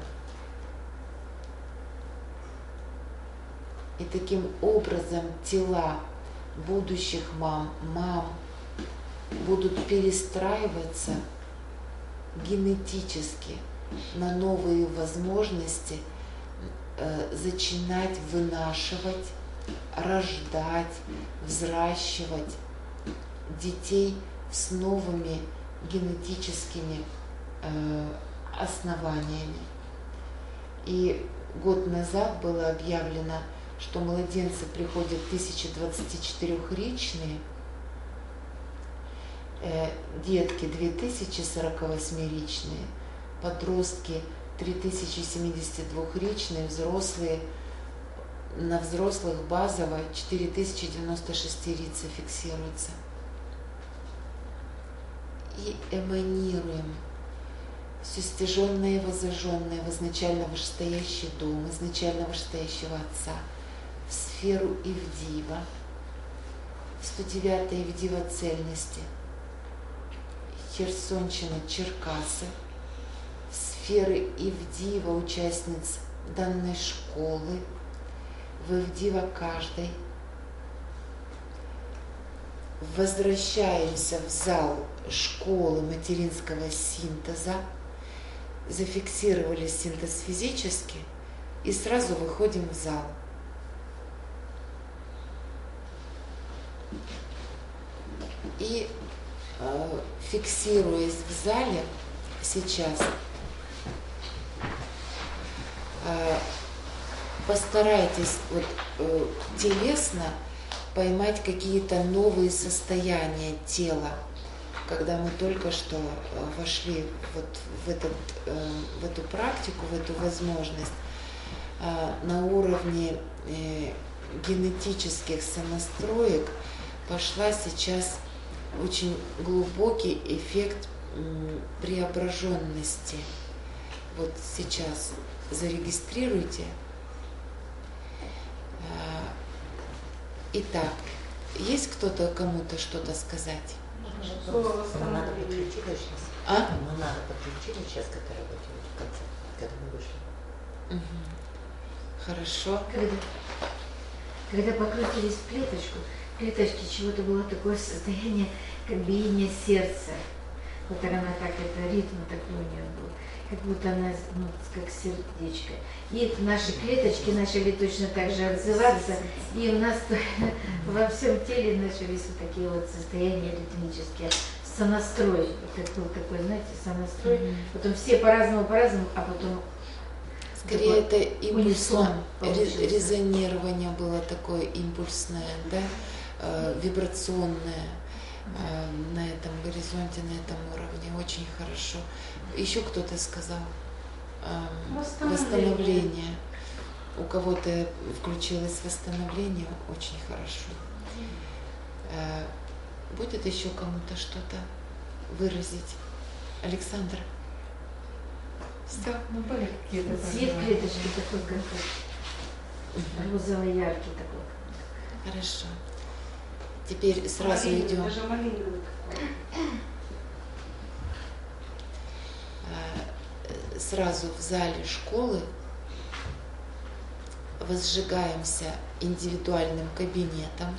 Speaker 2: И таким образом тела будущих мам, мам будут перестраиваться генетически на новые возможности э, начинать вынашивать, рождать, взращивать детей с новыми генетическими э, основаниями. И год назад было объявлено, что младенцы приходят тысяча двадцатичетырёхричные, э, детки две тысячи сорокавосьмиричные, подростки три тысячи семидесятидвухричные, взрослые, на взрослых базово четыре тысячи девяносто шестирицы фиксируется. И эманируем все стяженное и возожженное в изначально вышестоящий дом, изначально вышестоящего Отца, в сферу Ивдива, в сто девятой Ивдива цельности, Херсонщина, Черкасы, в сферы Ивдива участниц данной школы, в Ивдива каждой. Возвращаемся в зал школы материнского синтеза, зафиксировали синтез физически и сразу выходим в зал. И э, фиксируясь в зале сейчас, э, постарайтесь вот, э, телесно поймать какие-то новые состояния тела, когда мы только что вошли вот в, этот, в эту практику, в эту возможность, на уровне генетических сонастроек пошла сейчас очень глубокий эффект преображенности. Вот сейчас зарегистрируйте. Итак, есть кто-то кому-то что-то сказать?
Speaker 4: Ну, надо подключить сейчас.
Speaker 2: А?
Speaker 4: Ну, надо подключить сейчас, который будет в конце, когда мы вышли.
Speaker 2: Угу. Хорошо.
Speaker 3: Когда, когда покрутились в клеточку, в клеточке чего-то было такое состояние, как биение сердца. Вот она так, это ритм такой у нее был. Как будто она, ну, как сердечко. И наши клеточки начали точно так же отзываться, и у нас во всем теле начались вот такие вот состояния ритмические. Сонастрой, это был такой, знаете, сонастрой. Mm-hmm. Потом все по-разному, по-разному, а потом...
Speaker 2: Скорее это импульсно, резонирование было такое импульсное, да, э, вибрационное. На этом горизонте, на этом уровне. Очень хорошо. Еще кто-то сказал э, восстановление. восстановление. У кого-то включилось восстановление, очень хорошо. Э, будет еще кому-то что-то выразить? Александр?
Speaker 1: Все, ну были какие-то.
Speaker 3: Цвет клеточки такой, как розово-яркий такой.
Speaker 2: Хорошо. Теперь сразу
Speaker 5: малиновый,
Speaker 2: идем.
Speaker 5: Даже малиновый такой.
Speaker 2: Сразу в зале школы возжигаемся индивидуальным кабинетом.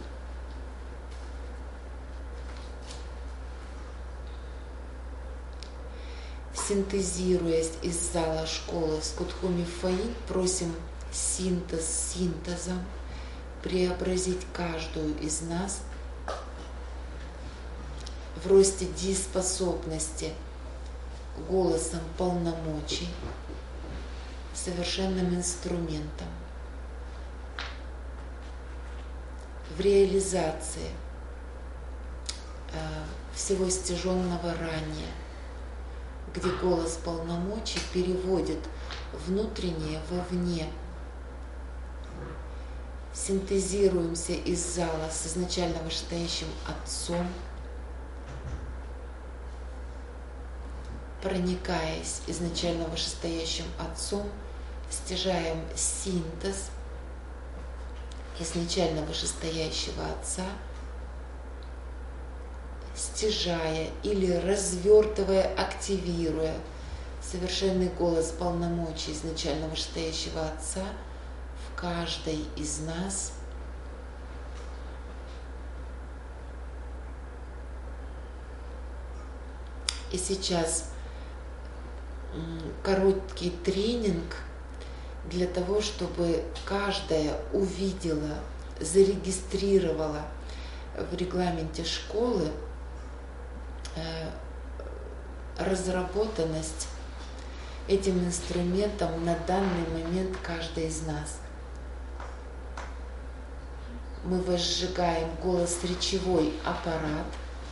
Speaker 2: Синтезируясь из зала школы с Кутхуми Фаин, просим синтез синтезом преобразить каждую из нас в росте дееспособности голосом полномочий, совершенным инструментом, в реализации э, всего стяженного ранее, где голос полномочий переводит внутреннее вовне. Синтезируемся из зала с изначально вышестоящим Отцом, проникаясь изначально вышестоящим Отцом, стяжаем синтез изначально вышестоящего Отца стяжая или развертывая, активируя совершенный голос полномочий изначально вышестоящего Отца в каждой из нас. И сейчас короткий тренинг для того, чтобы каждая увидела, зарегистрировала в регламенте школы разработанность этим инструментом на данный момент каждой из нас. Мы возжигаем голос-речевой аппарат.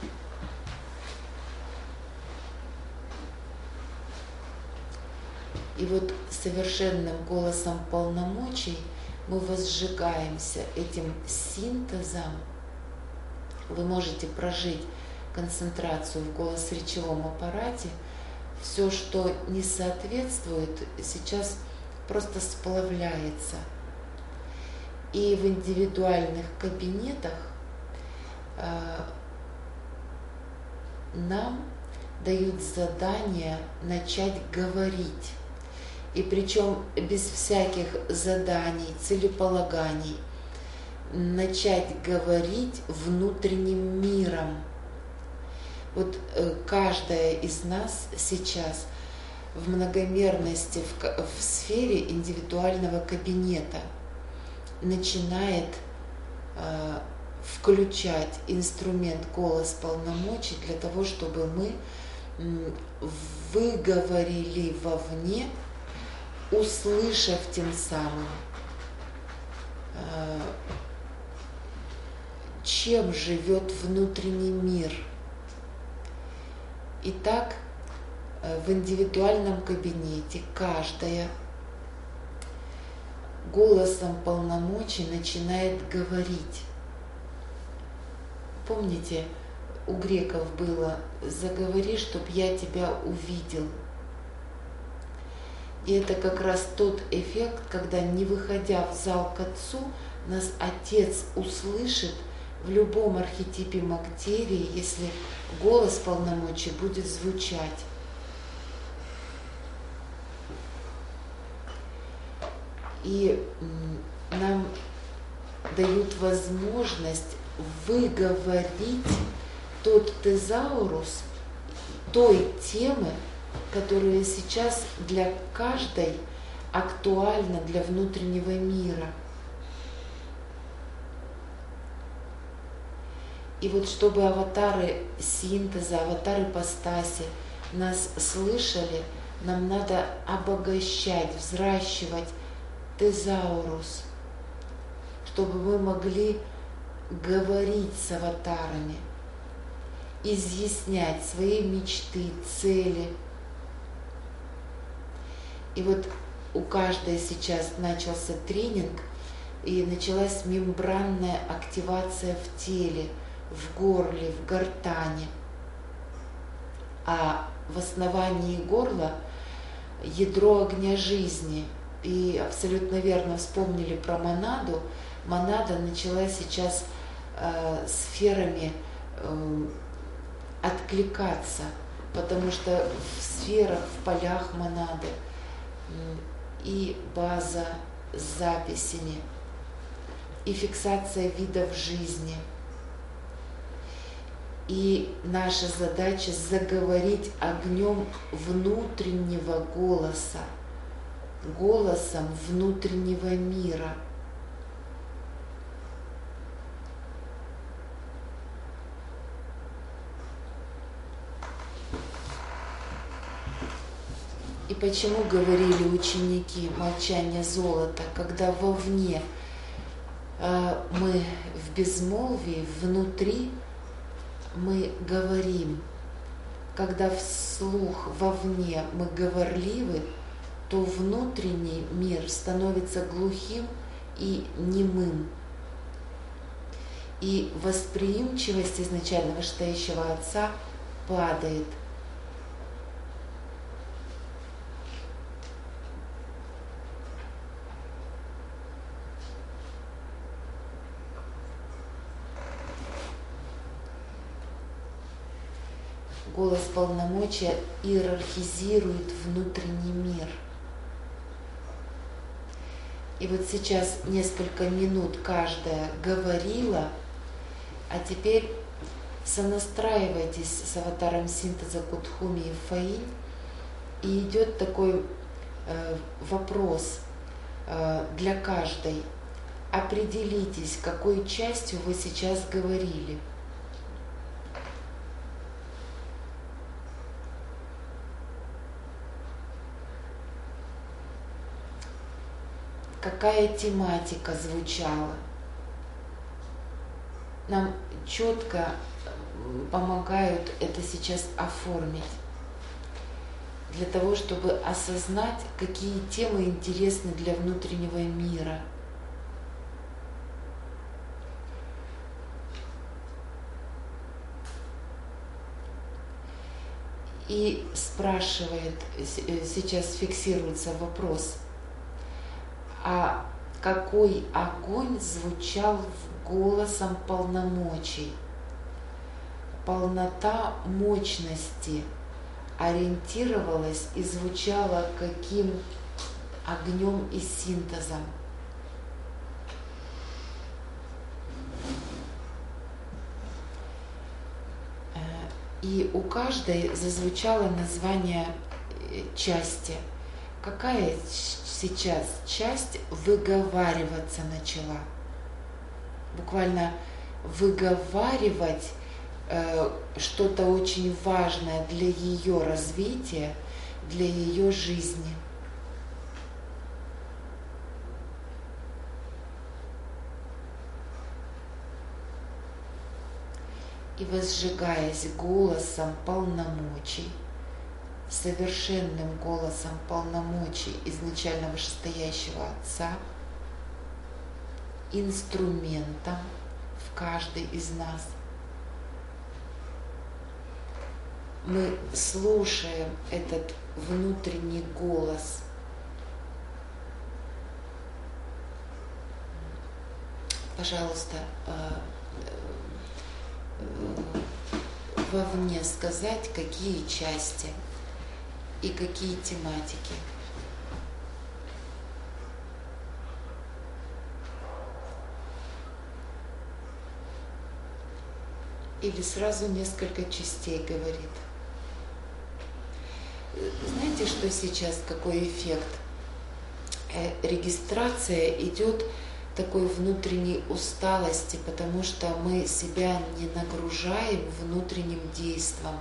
Speaker 2: И вот совершенным голосом полномочий мы возжигаемся этим синтезом. Вы можете прожить концентрацию в голосоречевом аппарате. Все, что не соответствует, сейчас просто сплавляется. И в индивидуальных кабинетах э, нам дают задание начать говорить. И причем без всяких заданий, целеполаганий, начать говорить внутренним миром. Вот э, каждая из нас сейчас в многомерности, в, в сфере индивидуального кабинета начинает э, включать инструмент голос полномочий для того, чтобы мы э, выговорили вовне, услышав тем самым, э, чем живет внутренний мир. Итак, в индивидуальном кабинете каждая голосом полномочий начинает говорить. Помните, у греков было «заговори, чтоб я тебя увидел». И это как раз тот эффект, когда, не выходя в зал к Отцу, нас Отец услышит в любом архетипе материи, если голос полномочий будет звучать. И нам дают возможность выговорить тот тезаурус той темы, которая сейчас для каждой актуальна для внутреннего мира. И вот чтобы аватары синтеза, аватары ипостаси нас слышали, нам надо обогащать, взращивать тезаурус, чтобы мы могли говорить с аватарами, изъяснять свои мечты, цели. И вот у каждой сейчас начался тренинг, и началась мембранная активация в теле, в горле, в гортани. А в основании горла ядро огня жизни. И абсолютно верно вспомнили про монаду. Монада начала сейчас э, сферами э, откликаться, потому что в сферах, в полях монады э, и база с записями, и фиксация видов жизни. И наша задача заговорить огнем внутреннего голоса, голосом внутреннего мира. И почему говорили ученики молчание золота, когда вовне э, мы в безмолвии, внутри мы говорим, когда вслух вовне мы говорливы, то внутренний мир становится глухим и немым. И восприимчивость изначально вышестоящего Отца падает. голос полномочия иерархизирует внутренний мир. И вот сейчас несколько минут каждая говорила, а теперь сонастраивайтесь с аватаром синтеза Кудхуми и Фаинь, и идет такой э, вопрос э, для каждой. Определитесь, какой частью вы сейчас говорили. Какая тематика звучала? Нам четко помогают это сейчас оформить, для того, чтобы осознать, какие темы интересны для внутреннего мира. И спрашивает, сейчас фиксируется вопрос, а какой огонь звучал голосом полномочий? Полнота мощности ориентировалась и звучала каким огнем и синтезом? И у каждой зазвучало название части. Какая сейчас часть выговариваться начала? Буквально выговаривать э, что-то очень важное для ее развития, для ее жизни. И возжигаясь голосом полномочий, совершенным голосом полномочий изначально вышестоящего Отца, инструментом в каждой из нас, мы слушаем этот внутренний голос. Пожалуйста, вовне сказать, какие части и какие тематики. Или сразу несколько частей говорит. Знаете, что сейчас, какой эффект? Регистрация идет такой внутренней усталости, потому что мы себя не нагружаем внутренним действом.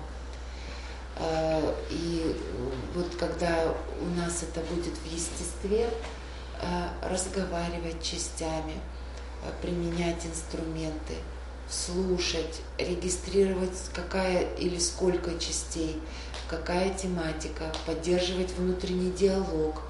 Speaker 2: И вот когда у нас это будет в естестве, разговаривать частями, применять инструменты, слушать, регистрировать, какая или сколько частей, какая тематика, поддерживать внутренний диалог.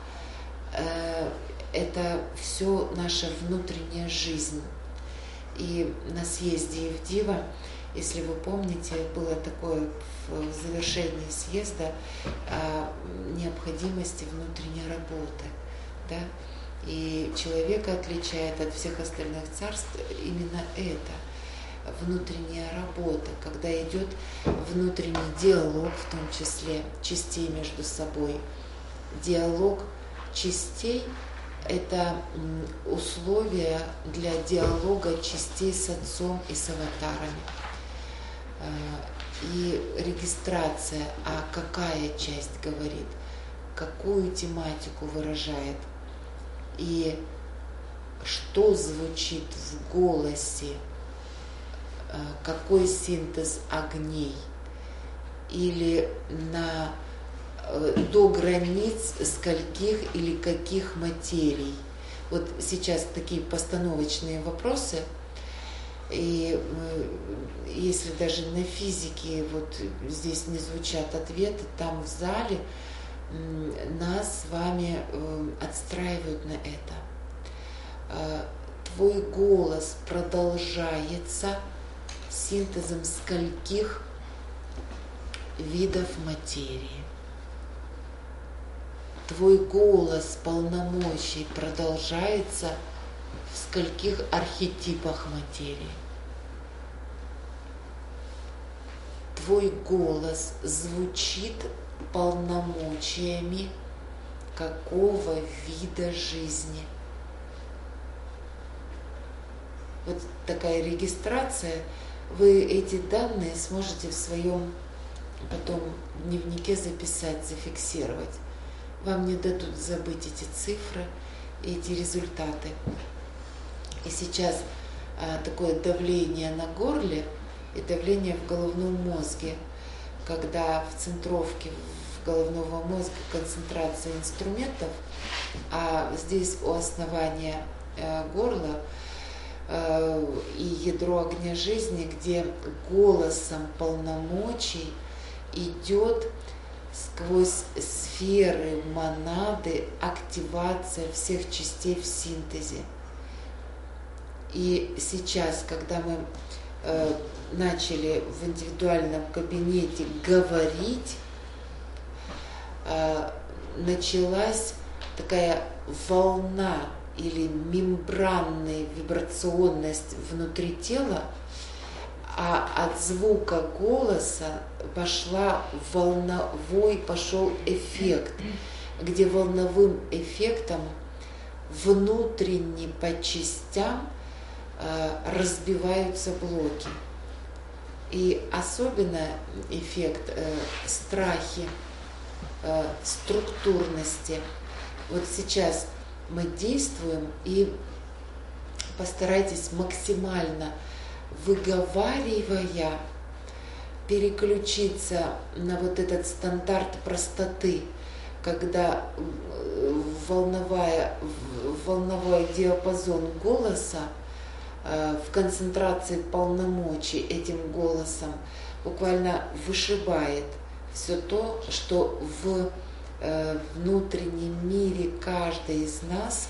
Speaker 2: Это все наша внутренняя жизнь. И на съезде Ивдива, если вы помните, было такое в завершении съезда о необходимости внутренней работы. Да? И человека отличает от всех остальных царств именно это, внутренняя работа, когда идет внутренний диалог, в том числе частей между собой. Диалог частей – это условия для диалога частей с Отцом и с аватарами. И регистрация, а какая часть говорит, какую тематику выражает, и что звучит в голосе, какой синтез огней, или на до границ скольких или каких материй. Вот сейчас такие постановочные вопросы, и если даже на физике вот здесь не звучат ответы, там в зале нас с вами отстраивают на это. Твой голос продолжается синтезом скольких видов материи. Твой голос полномочий продолжается в скольких архетипах материи. твой голос звучит полномочиями какого вида жизни? Вот такая регистрация. Вы эти данные сможете в своем потом дневнике записать, зафиксировать. Вам не дадут забыть эти цифры и эти результаты. И сейчас а, такое давление на горле и давление в головном мозге, когда в центровке головного мозга концентрация инструментов, а здесь у основания э, горла э, и ядро огня жизни, где голосом полномочий идет сквозь сферы монады активация всех частей в синтезе. И сейчас, когда мы э, начали в индивидуальном кабинете говорить, э, началась такая волна или мембранная вибрационность внутри тела, а от звука голоса пошла волновой, пошел эффект, где волновым эффектом внутренне по частям э, разбиваются блоки. И особенно эффект э, страхи, э, структурности. Вот сейчас мы действуем, и постарайтесь максимально, выговаривая, переключиться на вот этот стандарт простоты, когда волновая, волновой диапазон голоса в концентрации полномочий этим голосом буквально вышибает все то, что в внутреннем мире каждый из нас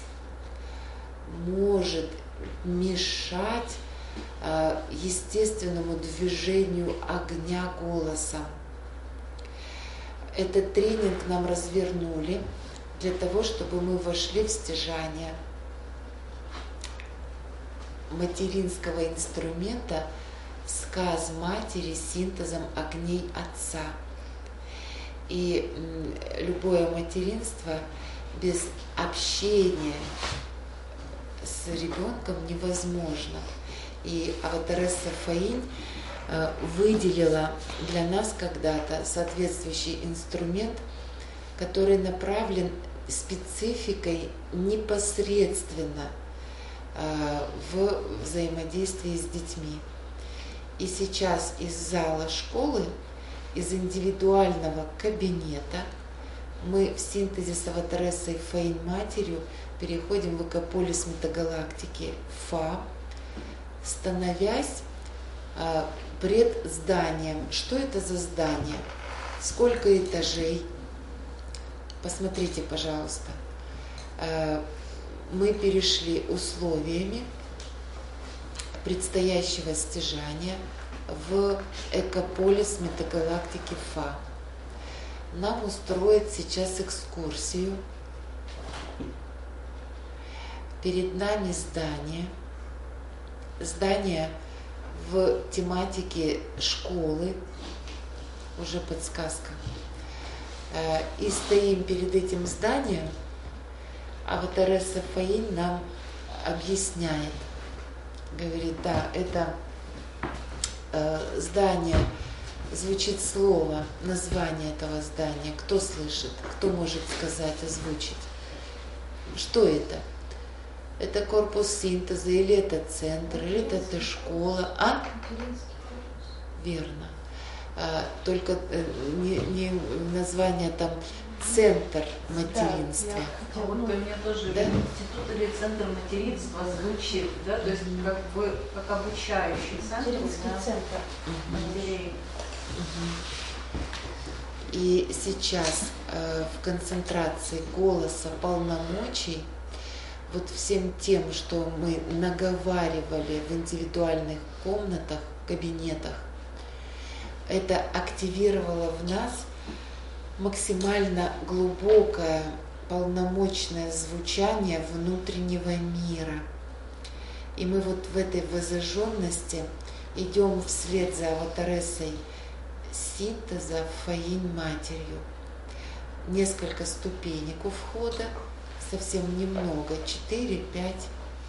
Speaker 2: может мешать естественному движению огня голоса. Этот тренинг нам развернули для того, чтобы мы вошли в стяжание материнского инструмента, сказ матери синтезом огней отца. И любое материнство без общения с ребенком невозможно. И Аватаресса Фаинь выделила для нас когда-то соответствующий инструмент, который направлен спецификой непосредственно в взаимодействии с детьми. И сейчас из зала школы, из индивидуального кабинета мы в синтезе с Аватарессой Фаинь матерью переходим в экополис метагалактики Фа, становясь э, пред зданием. Что это за здание? Сколько этажей? Посмотрите, пожалуйста. Э, мы перешли условиями предстоящего стяжания в экополис метагалактики Фа. Нам устроят сейчас экскурсию. Перед нами здание. Здание в тематике школы, уже подсказка. И стоим перед этим зданием. Аватаресса Фаинь нам объясняет. Говорит, да, это э, здание, звучит слово, название этого здания. Кто слышит? Кто может сказать, озвучить? Что это? Это корпус синтеза, или это центр, или это, это школа, а? Верно. А, только не, не название там центр материнства.
Speaker 1: Да, я, вот у меня тоже
Speaker 2: да?
Speaker 1: институт или центр материнства звучит, да, то есть как бы как обучающий центр.
Speaker 3: Материнский
Speaker 1: да?
Speaker 3: центр.
Speaker 1: Матерей.
Speaker 2: И сейчас э, в концентрации голоса, полномочий, вот всем тем, что мы наговаривали в индивидуальных комнатах, кабинетах, это активировало в нас максимально глубокое, полномочное звучание внутреннего мира. И мы вот в этой воззаженности идем вслед за Аватарессой синтеза фаинь матерью. Несколько ступенек у входа, совсем немного, четыре-пять.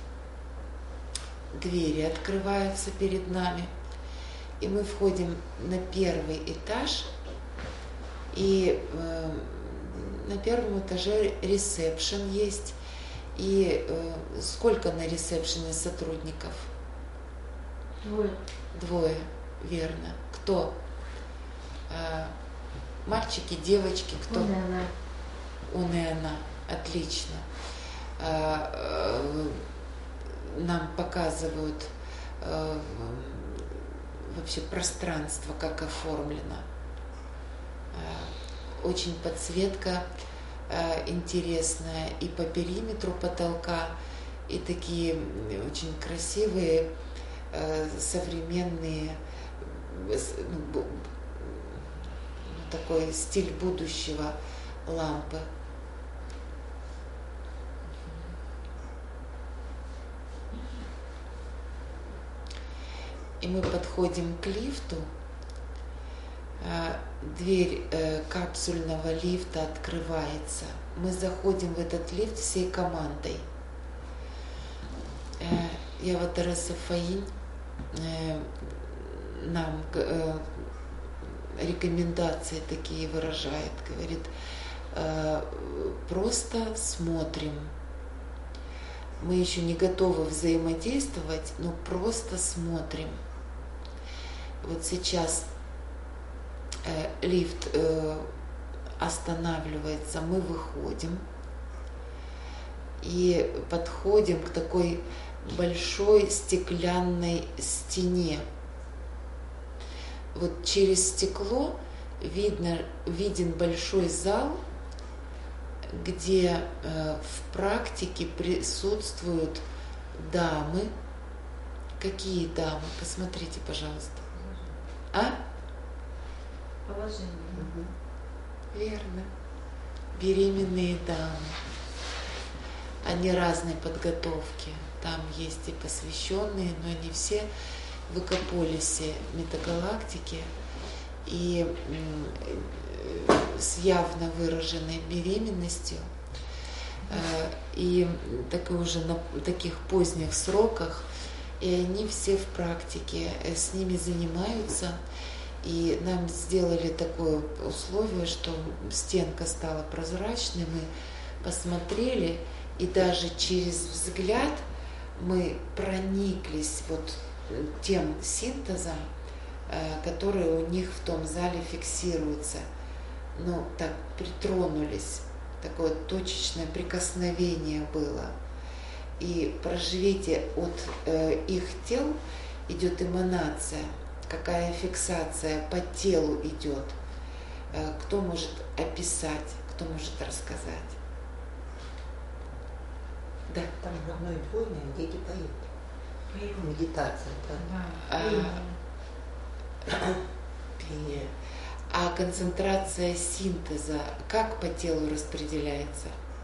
Speaker 2: Двери открываются перед нами, и мы входим на первый этаж, и э, на первом этаже ресепшн есть. И э, сколько на ресепшене сотрудников?
Speaker 3: Двое.
Speaker 2: Двое, верно. Кто? Э, мальчики, девочки, кто?
Speaker 3: Он и она.
Speaker 2: Он и она. Отлично. Э, э, нам показывают э, вообще пространство, как оформлено. Э, очень подсветка э, интересная и по периметру потолка, и такие очень красивые э, современные, э, ну, такой стиль будущего лампы. И мы подходим к лифту. Дверь капсульного лифта открывается. Мы заходим в этот лифт всей командой. Ява Тереса Фаинь нам рекомендации такие выражает. Говорит, просто смотрим. Мы еще не готовы взаимодействовать, но просто смотрим. Вот сейчас э, лифт э, останавливается, мы выходим и подходим к такой большой стеклянной стене. Вот через стекло видно, виден большой зал, где э, в практике присутствуют дамы. Какие дамы? Посмотрите, пожалуйста. А?
Speaker 1: Положение.
Speaker 2: Угу. Верно. Беременные дамы. Они разной подготовки. Там есть и посвященные, но они все в экополисе метагалактики и с явно выраженной беременностью. И так уже на таких поздних сроках. И они все в практике, с ними занимаются. И нам сделали такое условие, что стенка стала прозрачной, мы посмотрели, и даже через взгляд мы прониклись вот тем синтезом, который у них в том зале фиксируется. Ну, так притронулись, такое точечное прикосновение было. И проживите от э, их тел идет эманация, какая фиксация по телу идет. Э, кто может описать, кто может рассказать? Да.
Speaker 4: Там в одной двойне дети поют. Поют. Медитация, да.
Speaker 2: А, пение. А концентрация синтеза как по телу распределяется?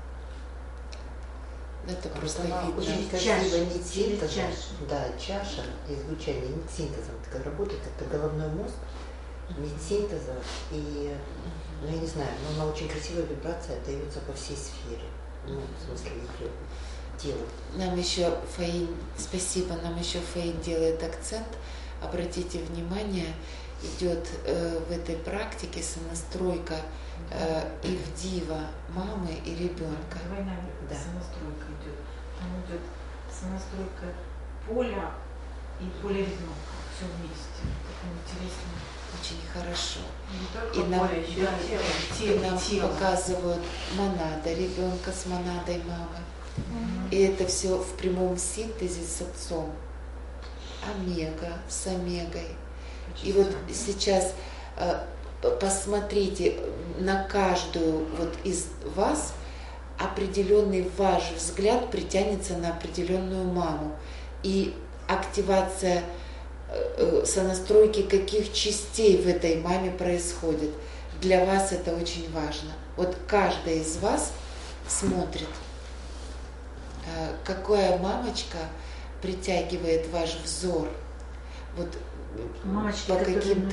Speaker 2: Это
Speaker 4: А
Speaker 2: просто
Speaker 4: она
Speaker 2: видно.
Speaker 4: очень
Speaker 3: Чаша.
Speaker 4: красиво не синтезом.
Speaker 3: Чаша.
Speaker 4: Да, чаша и звучание не синтезом. Так работает как-то головной мозг, не синтезом. И, ну я не знаю, но она очень красивая вибрация отдается по всей сфере. Ну, в смысле, ее телу.
Speaker 2: Нам еще Фаинь, спасибо, нам еще Фаинь делает акцент. Обратите внимание, идет э, в этой практике сонастройка э, Ивдива, мамы и ребенка.
Speaker 1: Двойная
Speaker 2: Да.
Speaker 1: сонастройка идет. Там идет сонастройка поля и поля ребенка. Все вместе. Так интересно.
Speaker 2: Очень хорошо.
Speaker 1: Не только
Speaker 2: И нам,
Speaker 1: поле, еще и тело.
Speaker 2: и
Speaker 1: Тело,
Speaker 2: нам
Speaker 1: тело.
Speaker 2: показывают монада ребенка с монадой мамы.
Speaker 1: Мгм.
Speaker 2: И это все в прямом синтезе с отцом. Омега с омегой. И вот сейчас э, посмотрите на каждую вот из вас, определенный ваш взгляд притянется на определенную маму. И активация э, сонастройки каких частей в этой маме происходит. Для вас это очень важно. Вот каждая из вас смотрит, э, какая мамочка притягивает ваш взор. Вот
Speaker 3: Мамочки,
Speaker 2: по
Speaker 3: которые
Speaker 2: каким-то
Speaker 3: носят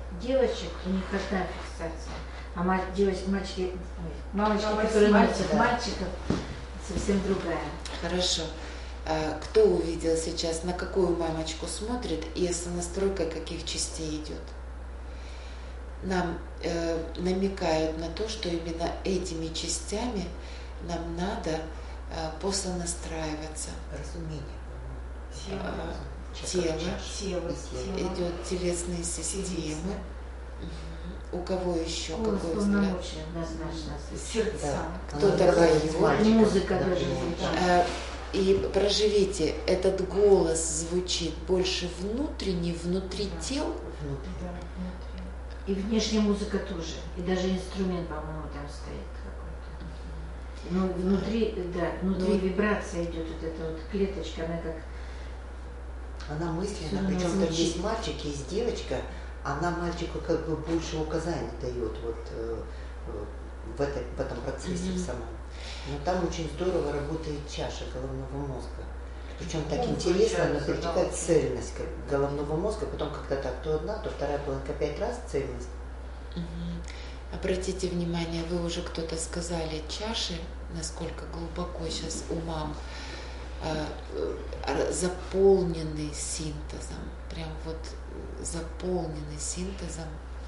Speaker 3: девочек, у них одна фиксация, а мать, девочки, мальчики, ой, мамочки,
Speaker 1: Мамочки,
Speaker 3: которые
Speaker 1: мальчики,
Speaker 3: носят
Speaker 4: да.
Speaker 3: мальчиков, совсем другая.
Speaker 2: Хорошо. А кто увидел сейчас, на какую мамочку смотрит и с настройкой каких частей идет? Нам э, намекают на то, что именно этими частями нам надо э, посонастраиваться.
Speaker 4: Разумение.
Speaker 1: Тело.
Speaker 2: А,
Speaker 4: Чакра,
Speaker 2: тело.
Speaker 4: чакра.
Speaker 1: Тело.
Speaker 4: Тело.
Speaker 1: тело.
Speaker 2: Идет телесные системы. Мгм. У кого еще
Speaker 3: Голос
Speaker 2: какой взгляд?
Speaker 3: полномочий однозначно.
Speaker 1: Сердца.
Speaker 4: Да.
Speaker 2: Кто-то
Speaker 4: Она
Speaker 2: говорит,
Speaker 4: из мальчиков,
Speaker 3: музыка
Speaker 4: например.
Speaker 3: даже звучит.
Speaker 2: Э, И проживите, этот голос звучит больше внутренний, внутри
Speaker 1: Да.
Speaker 2: тел.
Speaker 4: Внутри.
Speaker 1: Да, внутри.
Speaker 3: И внешняя музыка тоже. И даже инструмент, по-моему, там стоит какой-то. Ну, внутри, да, внутри
Speaker 2: Ну,
Speaker 3: вибрация идет, вот эта вот клеточка, она как
Speaker 4: Она
Speaker 3: Всё
Speaker 4: мысленно,
Speaker 3: равно
Speaker 4: причем там
Speaker 3: звучит.
Speaker 4: есть мальчик, есть девочка, она мальчику как бы больше указаний дает вот э, э, в, этой, в этом процессе
Speaker 2: Мгм.
Speaker 4: самом. Но там очень здорово работает чаша головного мозга. Причем так
Speaker 1: Ну,
Speaker 4: интересно, она
Speaker 1: получается,
Speaker 4: перетекает
Speaker 1: да.
Speaker 4: цельность как головного мозга, потом когда так, то одна, то вторая половинка пять раз цельность.
Speaker 2: Мгм. Обратите внимание, вы уже кто-то сказали чаши, насколько глубоко сейчас у мам э, э, заполнены синтезом, прям вот заполнены синтезом.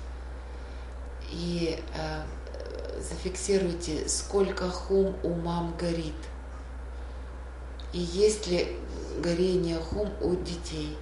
Speaker 2: И э, зафиксируйте, сколько хум у мам горит. И есть ли горение хум у детей?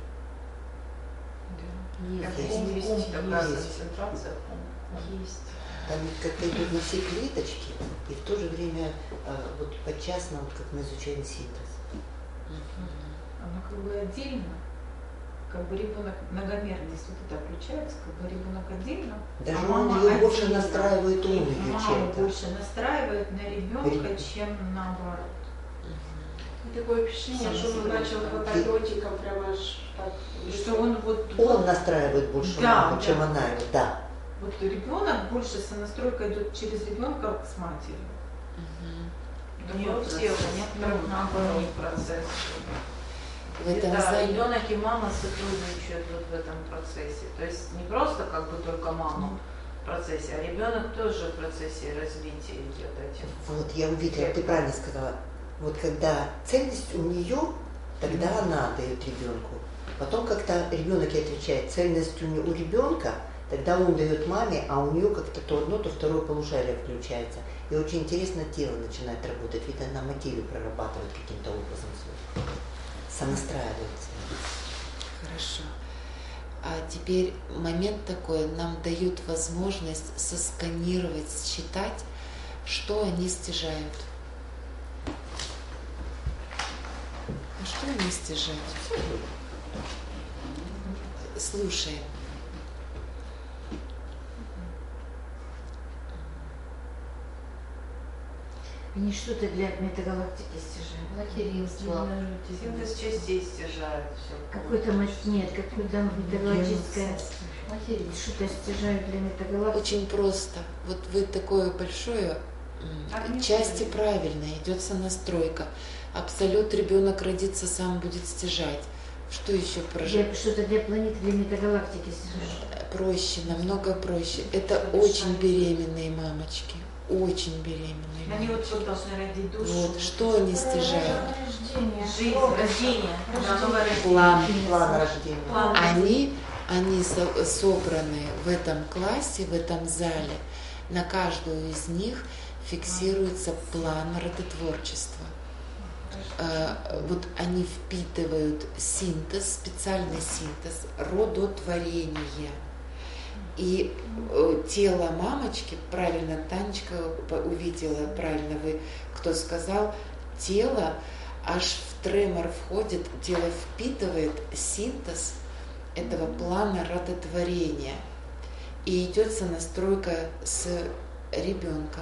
Speaker 1: Да.
Speaker 3: есть.
Speaker 1: Как
Speaker 4: Есть.
Speaker 1: есть такая
Speaker 4: Есть.
Speaker 1: концентрация. Есть.
Speaker 4: Там ведь как-то идут на все клеточки, и в то же время э, вот подчастно, вот как мы изучаем синтез.
Speaker 1: Оно как бы отдельно. Как бы ребенок многомерный, если вот это включается, как бы ребенок отдельно.
Speaker 4: Даже
Speaker 1: а
Speaker 4: он
Speaker 1: мама
Speaker 4: ее больше
Speaker 1: отдельно.
Speaker 4: настраивает ум
Speaker 1: И
Speaker 4: ее
Speaker 1: мама
Speaker 4: чем-то.
Speaker 1: больше настраивает на ребенка,
Speaker 4: Ребенка.
Speaker 1: чем наоборот.
Speaker 5: И такое впечатление, что он начал хватать ротиком прямо аж так.
Speaker 1: И что он вот,
Speaker 4: Он настраивает больше
Speaker 1: Да,
Speaker 4: маму,
Speaker 1: да.
Speaker 4: чем она его, да.
Speaker 1: вот ребенок больше сонастройка идет через ребенка с матерью.
Speaker 2: Мгм.
Speaker 1: Не у всех, у некоторых наоборот процесс.
Speaker 2: В этом
Speaker 1: Да,
Speaker 2: зале-
Speaker 1: ребенок и мама сотрудничают вот в этом процессе. То есть не просто как бы только мама в процессе, а ребенок тоже в процессе развития идет этим.
Speaker 4: Вот, я увидела, ты правильно сказала. Вот когда цельность у нее, тогда она дает ребенку. Потом как-то ребенок ей отвечает, цельность у, не- у ребенка, тогда он дает маме, а у нее как-то то одно, то второе полушарие включается. И очень интересно тело начинает работать. Видно, она материю прорабатывает каким-то образом свой. Сонастраивается.
Speaker 2: Хорошо. А теперь момент такой, нам дают возможность сосканировать, считать, что они стяжают. А что они стяжают? Слушаем.
Speaker 3: они что-то для метагалактики стяжают.
Speaker 5: Материнство.
Speaker 1: Синтез частей стяжает все.
Speaker 3: Какой-то мать нет, какое-то метагалактическое
Speaker 5: Материнство.
Speaker 3: что-то стяжают для метагалактики.
Speaker 2: Очень просто. Вот вы такое большое, м,
Speaker 1: Огнетворение.
Speaker 2: части правильно, идет сонастройка. Абсолют ребенок родится, сам будет стяжать. Что еще прожить?
Speaker 3: Для- Что-то для планеты, для метагалактики стяжают.
Speaker 2: Проще, намного проще. Это очень беременные мамочки. Очень беременные
Speaker 1: Они вот
Speaker 2: мамочки.
Speaker 1: тут должны родить душу.
Speaker 2: Вот, что они стяжают?
Speaker 1: Жизнь, рождение, да, новое рождение.
Speaker 2: План.
Speaker 4: План рождения.
Speaker 1: План.
Speaker 2: Они, они со- собраны в этом классе, в этом зале. На каждую из них фиксируется план родотворчества. Э, Вот они впитывают синтез, специальный синтез, родотворение. И э, тело мамочки, правильно Танечка по- увидела, правильно вы, кто сказал, тело аж в тремор входит, тело впитывает синтез этого плана родотворения. И идет сонастройка с ребенком.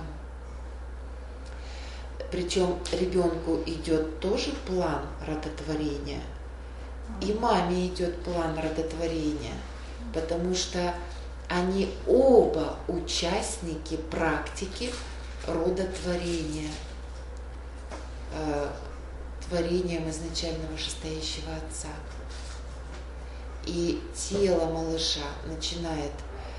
Speaker 2: Причем ребенку идет тоже план родотворения, и маме идет план родотворения, потому что они оба участники практики родотворения, э, творением изначального вышестоящего Отца. И тело малыша начинает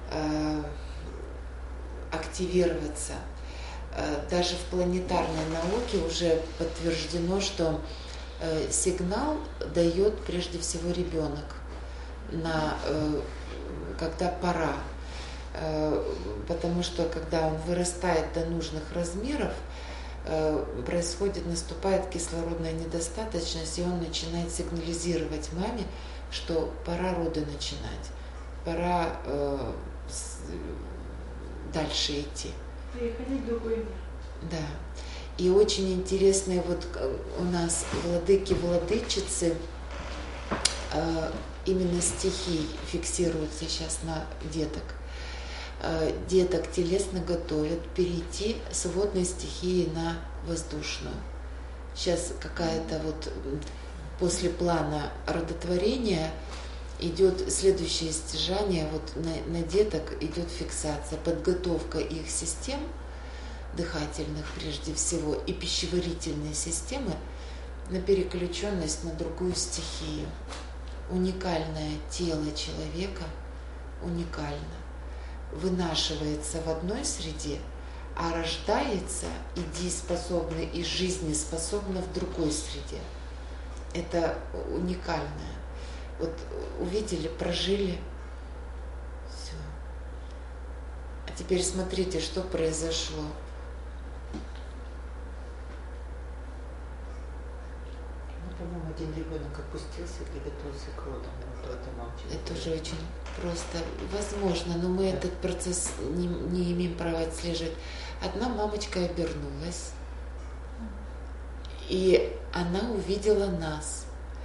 Speaker 2: э, активироваться. Э, даже в планетарной науке уже подтверждено, что э, сигнал дает прежде всего ребенок, на, э, когда пора. Э, потому что когда он вырастает до нужных размеров, э, происходит, наступает кислородная недостаточность, и он начинает сигнализировать маме, что пора роды начинать, пора э, с, дальше идти.
Speaker 5: Переходить в другой мир.
Speaker 2: Да. И очень интересные вот у нас владыки-владычицы, э, именно стихии фиксируются сейчас на деток. Э, деток телесно готовят перейти с водной стихии на воздушную. Сейчас какая-то вот после плана родотворения идет следующее стяжание, вот на, на деток идет фиксация, подготовка их систем дыхательных прежде всего и пищеварительной системы на переключенность на другую стихию. Уникальное тело человека уникально. Вынашивается в одной среде, а рождается и дееспособно, и жизнеспособно в другой среде. Это уникальное. Вот увидели, прожили, все. А теперь смотрите, что произошло.
Speaker 4: Ну, по-моему, один ребенок опустился и готовился к родам. Вот это мамочка.
Speaker 2: Это уже очень просто возможно, но мы этот процесс не, не имеем права отслеживать. Одна мамочка обернулась, и она увидела нас.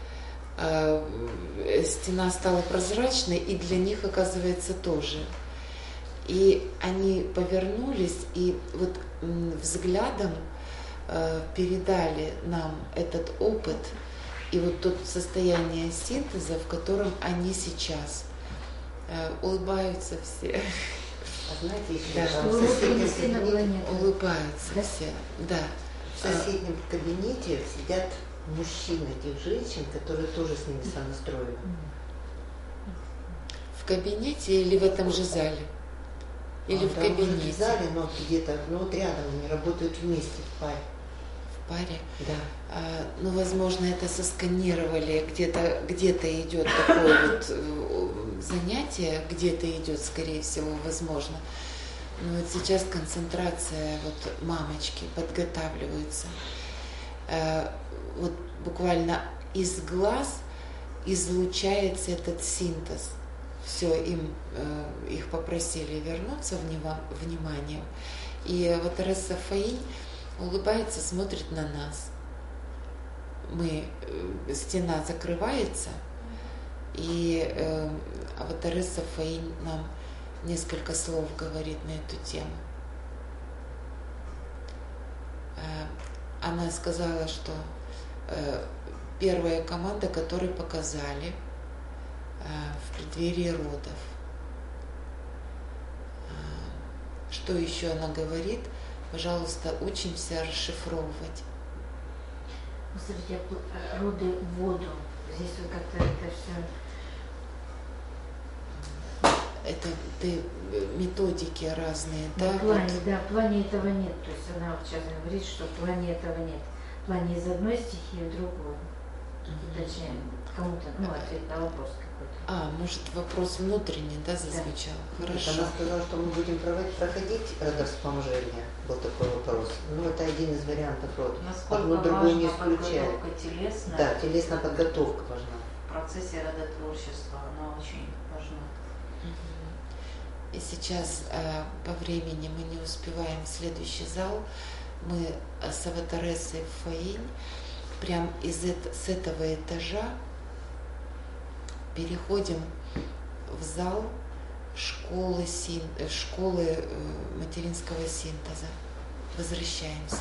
Speaker 2: Стена стала прозрачной, и для них, оказывается, тоже. И они повернулись и вот взглядом передали нам этот опыт и вот то состояние синтеза, в котором они сейчас. Улыбаются все.
Speaker 4: А знаете, еще
Speaker 2: да.
Speaker 4: в соседнем кабинете
Speaker 2: улыбаются да? все. Да.
Speaker 4: В соседнем кабинете сидят мужчин этих женщин, которые тоже с ними сонастроены.
Speaker 2: В кабинете или в этом же зале? Или
Speaker 4: а,
Speaker 2: в
Speaker 4: да,
Speaker 2: кабинете?
Speaker 4: Может, в зале, но где-то, ну вот рядом они работают вместе в паре.
Speaker 2: В паре?
Speaker 4: Да.
Speaker 2: А, ну, возможно, это сосканировали, где-то где-то идет такое вот занятие, где-то идет, скорее всего, возможно. Но вот сейчас концентрация вот мамочки подготавливаются. Вот буквально из глаз излучается этот синтез. Все, им, их попросили вернуться вниманием. И вот Тереза Фаинь улыбается, смотрит на нас. Мы, стена закрывается, и э, а вот Тереза Фаинь нам несколько слов говорит на эту тему. Она сказала, что э, первая команда, которую показали э, в преддверии родов. Э, что еще она говорит? Пожалуйста, учимся расшифровывать.
Speaker 3: Смотрите, роды в воду. Здесь вот как-то это все...
Speaker 2: Это ты, методики разные,
Speaker 3: В
Speaker 2: да?
Speaker 3: плане,
Speaker 2: вот.
Speaker 3: да, в плане этого нет. То есть она вот сейчас говорит, что в плане этого нет. В плане из одной стихии в другую.
Speaker 2: Mm-hmm.
Speaker 3: Точнее, кому-то, ну, ответ на вопрос какой-то.
Speaker 2: А, может, вопрос внутренний, да, зазвучал? Да. Хорошо.
Speaker 4: Она сказала, что мы будем проходить родовспоможение. Был такой вопрос. Ну, это один из вариантов рода.
Speaker 1: Насколько
Speaker 4: одно другое не
Speaker 1: важна
Speaker 4: исключает.
Speaker 1: подготовка телесная?
Speaker 4: Да, телесная подготовка важна.
Speaker 1: В процессе родотворчества она очень важна.
Speaker 2: И сейчас э, по времени мы не успеваем в следующий зал. Мы с Аватаресой Фаинь прям из это, с этого этажа переходим в зал школы, син, школы э, материнского синтеза. Возвращаемся.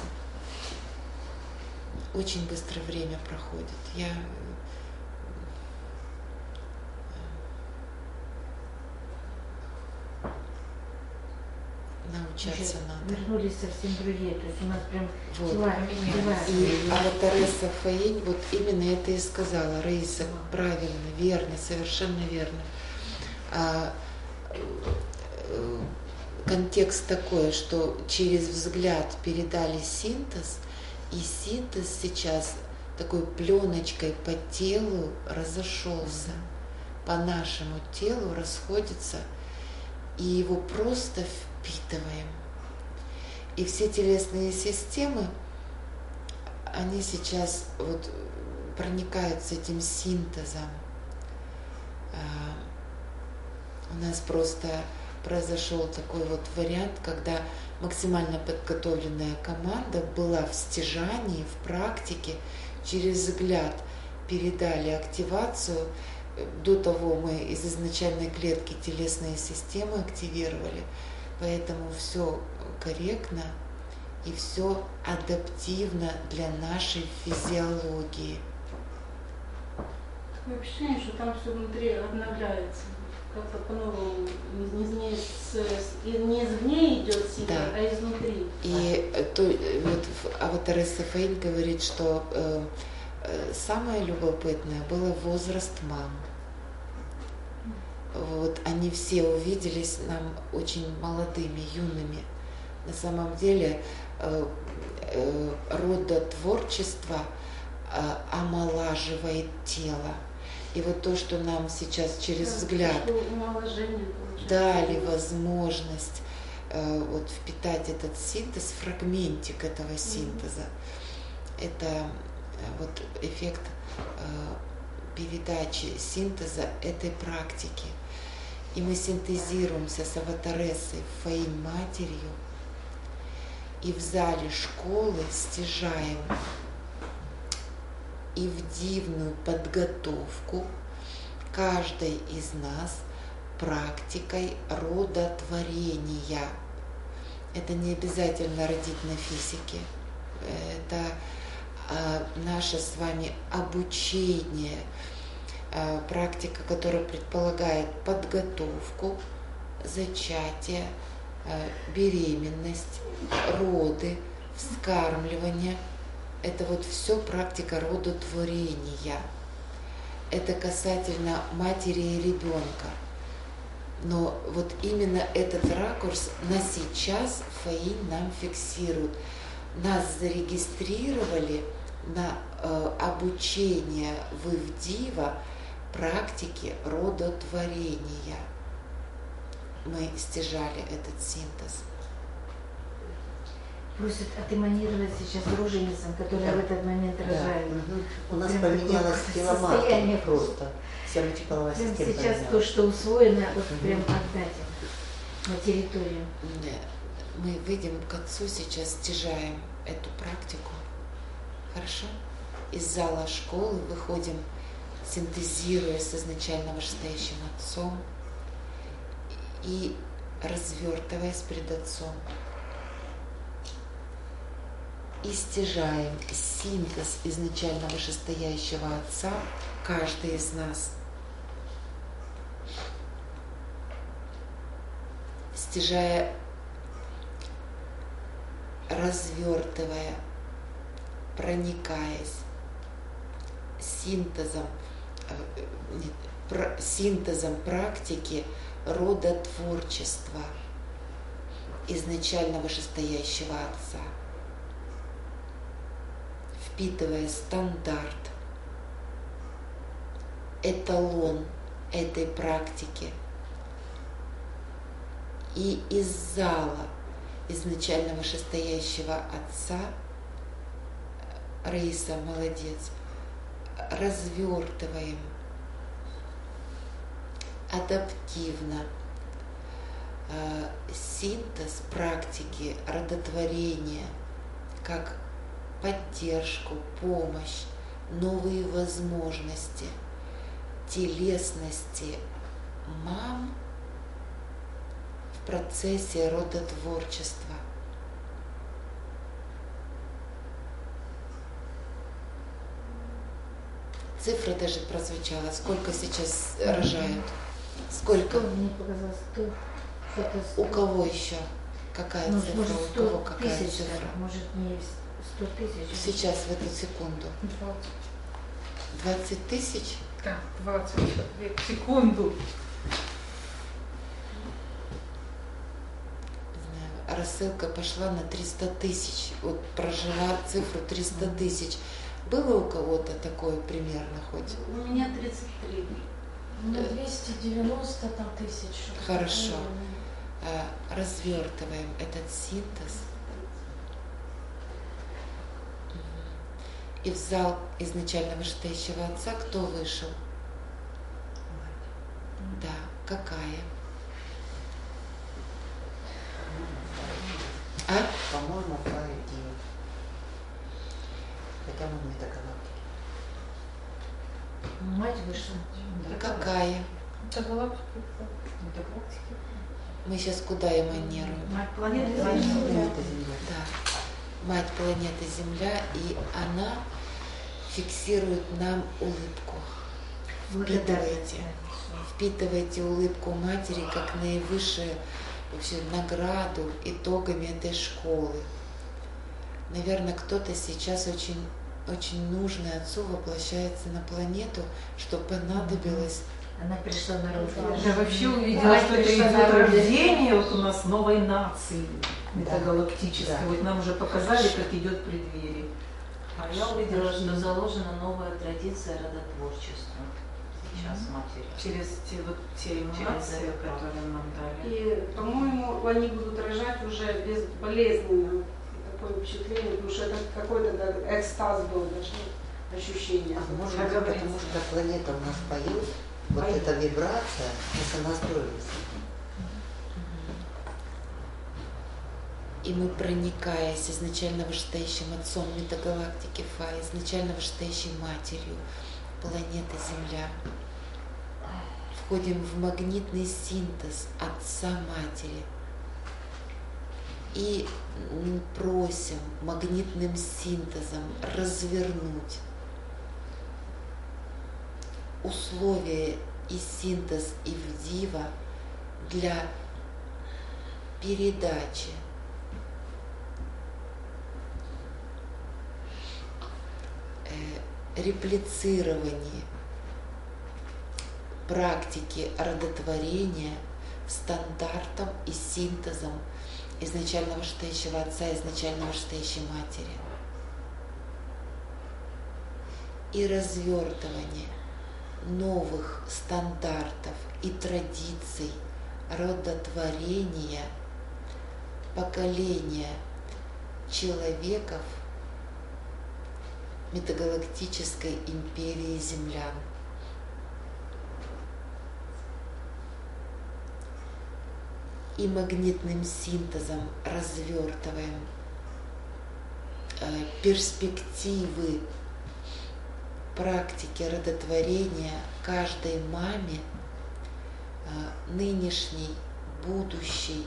Speaker 2: Очень быстро время проходит. Я научаться надо.
Speaker 3: Вернулись совсем другие, то есть у нас прям
Speaker 2: Вот.
Speaker 3: тела, тела.
Speaker 2: И а вот Тереза Фаинь вот именно это и сказала. Раиса, правильно, верно, совершенно верно. А, э, контекст такой, что через взгляд передали синтез, и синтез сейчас такой пленочкой по телу разошелся, по нашему телу расходится, и его просто впитываем. И все телесные системы, они сейчас вот проникаются этим синтезом. У нас просто произошел такой вот вариант, когда максимально подготовленная команда была в стяжании, в практике, через взгляд передали активацию. До того мы из изначальной клетки телесные системы активировали, поэтому все корректно и все адаптивно для нашей физиологии.
Speaker 5: Такое ощущение, что там все внутри обновляется. Как-то по-новому, не, не, с, не извне идет сила, да, а изнутри.
Speaker 2: И то, вот Аватар Сафаин говорит, что э, э, самое любопытное было возраст мам. Вот они все увиделись нам очень молодыми, юными. На самом деле э, э, родотворчество э, омолаживает тело. И вот то, что нам сейчас через да, взгляд дали возможность э, вот, впитать этот синтез, фрагментик этого mm-hmm. синтеза, это э, вот эффект э, передачи синтеза этой практики. И мы синтезируемся с аватарессой Фаин матерью, и в зале школы стяжаем и в дивную подготовку каждой из нас практикой родотворения. Это не обязательно родить на физике. Это а, наше с вами обучение, а, практика, которая предполагает подготовку, зачатие, а, беременность, роды, вскармливание. Это вот все практика родотворения. Это касательно матери и ребенка. Но вот именно этот ракурс на сейчас Фаин нам фиксирует. Нас зарегистрировали на э, обучение в Ивдива практике родотворения. Мы стяжали этот синтез.
Speaker 3: Просят отэманировать сейчас роженицам, которые да. в этот момент
Speaker 4: да.
Speaker 3: рожают.
Speaker 4: Угу. У нас Прям поменялась теломатка просто. Вся мультиполовая система
Speaker 3: сейчас
Speaker 4: поменялась.
Speaker 3: То, что усвоено, вот
Speaker 4: угу.
Speaker 3: прям отдать на территорию.
Speaker 2: Мы выйдем к отцу сейчас, стяжаем эту практику. Хорошо? Из зала школы выходим, синтезируя с изначально вышестоящим отцом и развертываясь пред отцом. И стяжаем синтез изначально вышестоящего Отца, каждый из нас. Стяжая, развертывая, проникаясь синтезом, нет, про, синтезом практики родотворчества изначально вышестоящего Отца. Впитывая стандарт, эталон этой практики. И из зала изначально вышестоящего Отца, Раиса, молодец, развертываем адаптивно э, синтез практики родотворения как поддержку, помощь, новые возможности, телесности мам в процессе родотворчества. Цифра даже прозвучала. Сколько сейчас рожают? Сколько?
Speaker 3: Мне показалось сто.
Speaker 2: У кого еще? Какая
Speaker 3: ну,
Speaker 2: цифра?
Speaker 3: Может,
Speaker 2: у кого какая
Speaker 3: тысяч,
Speaker 2: цифра?
Speaker 3: Может, не сто тысяч.
Speaker 2: Сейчас, в эту секунду. двадцать тысяч?
Speaker 6: Да, двадцать в секунду.
Speaker 2: рассылка пошла на триста тысяч. Вот прожила цифру триста тысяч. Было у кого-то такое примерно хоть?
Speaker 5: У меня тридцать три.
Speaker 6: Ну, двести девяносто там тысяч.
Speaker 2: Хорошо. А, развертываем этот синтез. И в зал изначально вышестоящего отца кто вышел? Да, какая? А?
Speaker 4: По-моему, Фаи девять. Хотя мы в метагалактике.
Speaker 3: Мать вышла.
Speaker 2: Какая?
Speaker 6: Это галактика. Это галактика.
Speaker 2: Мы сейчас куда эманируем?
Speaker 3: Мать планеты.
Speaker 4: Планета Земля.
Speaker 2: Да. Мать планеты Земля, и она фиксирует нам улыбку. Впитывайте. Впитывайте улыбку матери как наивысшую вообще награду итогами этой школы. Наверное, кто-то сейчас очень, очень нужный отцу воплощается на планету, что понадобилось.
Speaker 3: Она пришла на рождение.
Speaker 7: Я вообще увидела,
Speaker 3: Мать
Speaker 7: что это
Speaker 3: пришла
Speaker 7: идет
Speaker 3: на рождение.
Speaker 7: рождение вот у нас новой нации метагалактической.
Speaker 4: Да.
Speaker 7: Вот нам уже показали, как идет преддверие.
Speaker 1: А я увидела, что заложена новая традиция родотворчества сейчас матери.
Speaker 7: Через те вот те эманации,
Speaker 1: это.
Speaker 7: которые нам дали.
Speaker 5: И, по-моему, они будут рожать уже безболезненно. Такое впечатление, потому что это какой-то да, экстаз был даже, ощущение.
Speaker 4: А может
Speaker 7: Как
Speaker 4: быть,
Speaker 7: говорится.
Speaker 4: потому что планета у нас поет, вот
Speaker 5: Поет.
Speaker 4: эта вибрация, мы сонастроились.
Speaker 2: И мы, проникаясь изначально вышестоящим отцом метагалактики Фа, изначально вышестоящей матерью планеты Земля, входим в магнитный синтез отца-матери и просим магнитным синтезом развернуть условия и синтез Ивдива для передачи э, реплицирования практики родотворения стандартом и синтезом изначально вышестоящего отца, изначально вышестоящей матери. И развертывание новых стандартов и традиций родотворения поколения человеков метагалактической империи землян. И магнитным синтезом развертываем э, перспективы практики родотворения каждой маме, э, нынешней, будущей.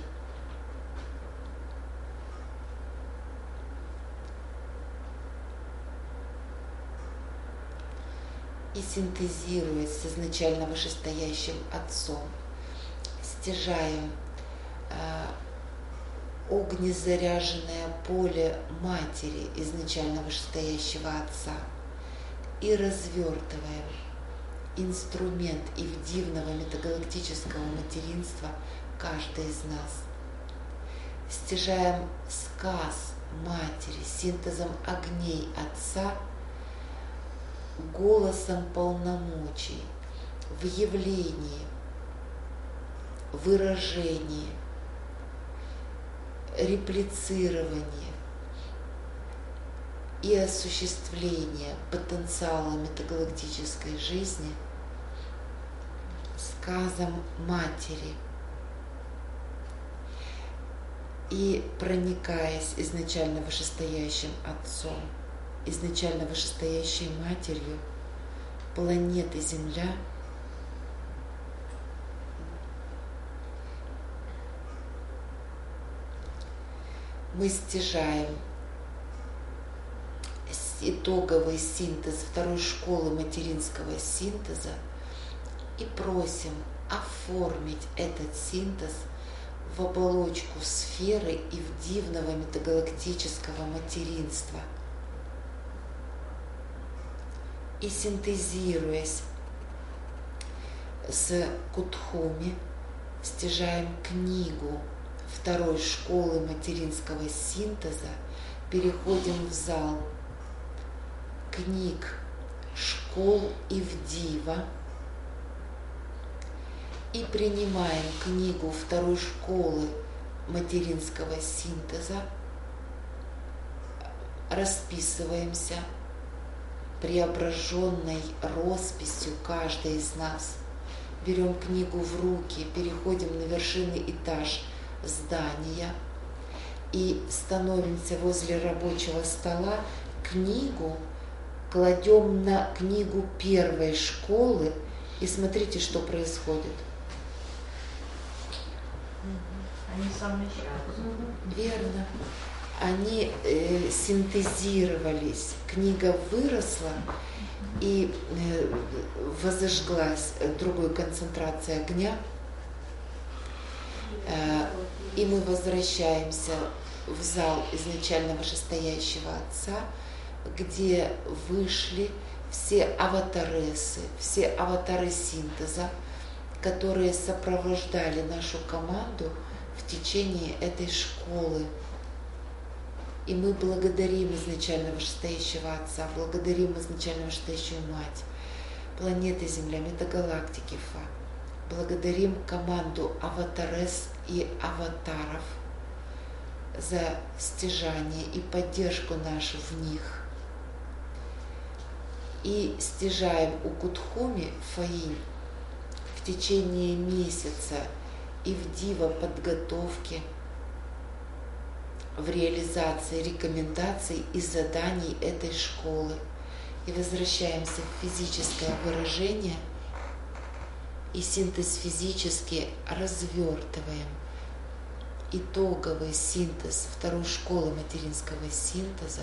Speaker 2: И синтезируясь с изначально вышестоящим отцом, стяжаем огнезаряженное поле матери изначально вышестоящего отца и развертываем инструмент ивдивного метагалактического материнства каждый из нас. Стяжаем сказ матери синтезом огней отца, голосом полномочий в явлении, выражении, реплицирование и осуществление потенциала метагалактической жизни сказом матери. И проникаясь изначально вышестоящим отцом, изначально вышестоящей матерью планеты Земля, мы стяжаем итоговый синтез второй школы материнского синтеза и просим оформить этот синтез в оболочку сферы ивдивного метагалактического материнства. И синтезируясь с Кутхуми, стяжаем книгу второй школы материнского синтеза переходим в зал книг школ Ивдива и принимаем книгу второй школы материнского синтеза, расписываемся преображенной росписью каждый из нас. Берем книгу в руки, переходим на вершинный этаж здания и становимся возле рабочего стола, книгу кладем на книгу первой школы и смотрите, что происходит.
Speaker 6: Они совмещаются.
Speaker 2: Верно. Они э, синтезировались, книга выросла и э, возожглась другой концентрацией огня, э, и мы возвращаемся в зал изначально вышестоящего Отца, где вышли все аватаресы, все аватары синтеза, которые сопровождали нашу команду в течение этой школы. И мы благодарим изначально вышестоящего Отца, благодарим изначально вышестоящую Мать, планеты Земля, метагалактики Фа. Благодарим команду аватарес и аватаров за стяжание и поддержку нашу в них. И стяжаем у Кудхуми Фаинь в течение месяца Ивдива подготовки, в реализации рекомендаций и заданий этой школы. И возвращаемся в физическое выражение и синтез физически развертываем. Итоговый синтез второй школы материнского синтеза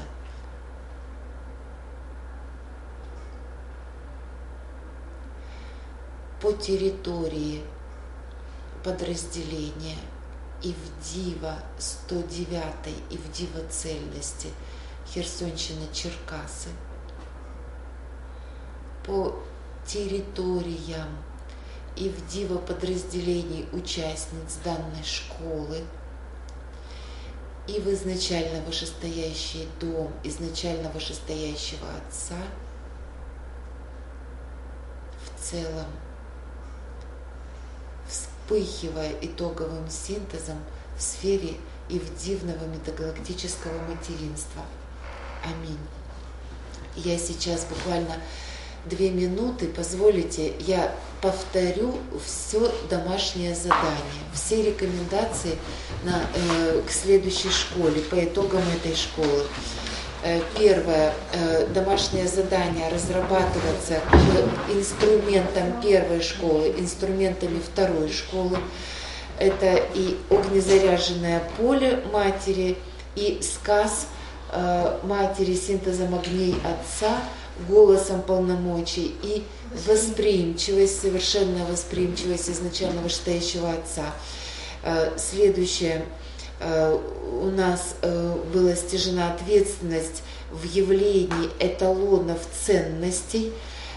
Speaker 2: по территории подразделения Ивдива сто девятой Ивдива цельности Херсонщина, Черкасы, по территориям Ивдива подразделений участниц данной школы и в изначально вышестоящий дом изначально вышестоящего Отца в целом, вспыхивая итоговым синтезом в сфере Ивдивного метагалактического материнства. Аминь. Я сейчас буквально две минуты, позволите, я повторю все домашнее задание, все рекомендации на, э, к следующей школе, по итогам этой школы. Первое, домашнее задание разрабатываться к инструментам первой школы, инструментами второй школы. Это и огнезаряженное поле матери, и сказ матери синтезом огней Отца, голосом полномочий, и восприимчивость, совершенная восприимчивость изначально вышестоящего Отца. Следующее. У нас была стяжена ответственность в явлении эталонов ценностей,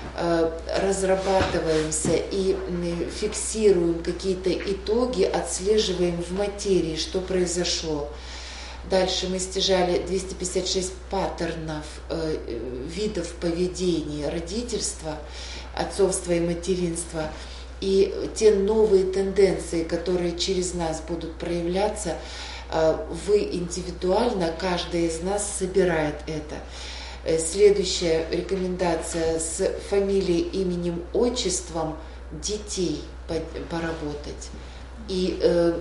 Speaker 2: разрабатываемся и фиксируем какие-то итоги, отслеживаем в материи, что произошло. Дальше мы стяжали двести пятьдесят шесть паттернов, видов поведения родительства, отцовства и материнства, и те новые тенденции, которые через нас будут проявляться, вы индивидуально, каждый из нас собирает это. Следующая рекомендация: с фамилией, именем, отчеством детей поработать. И э,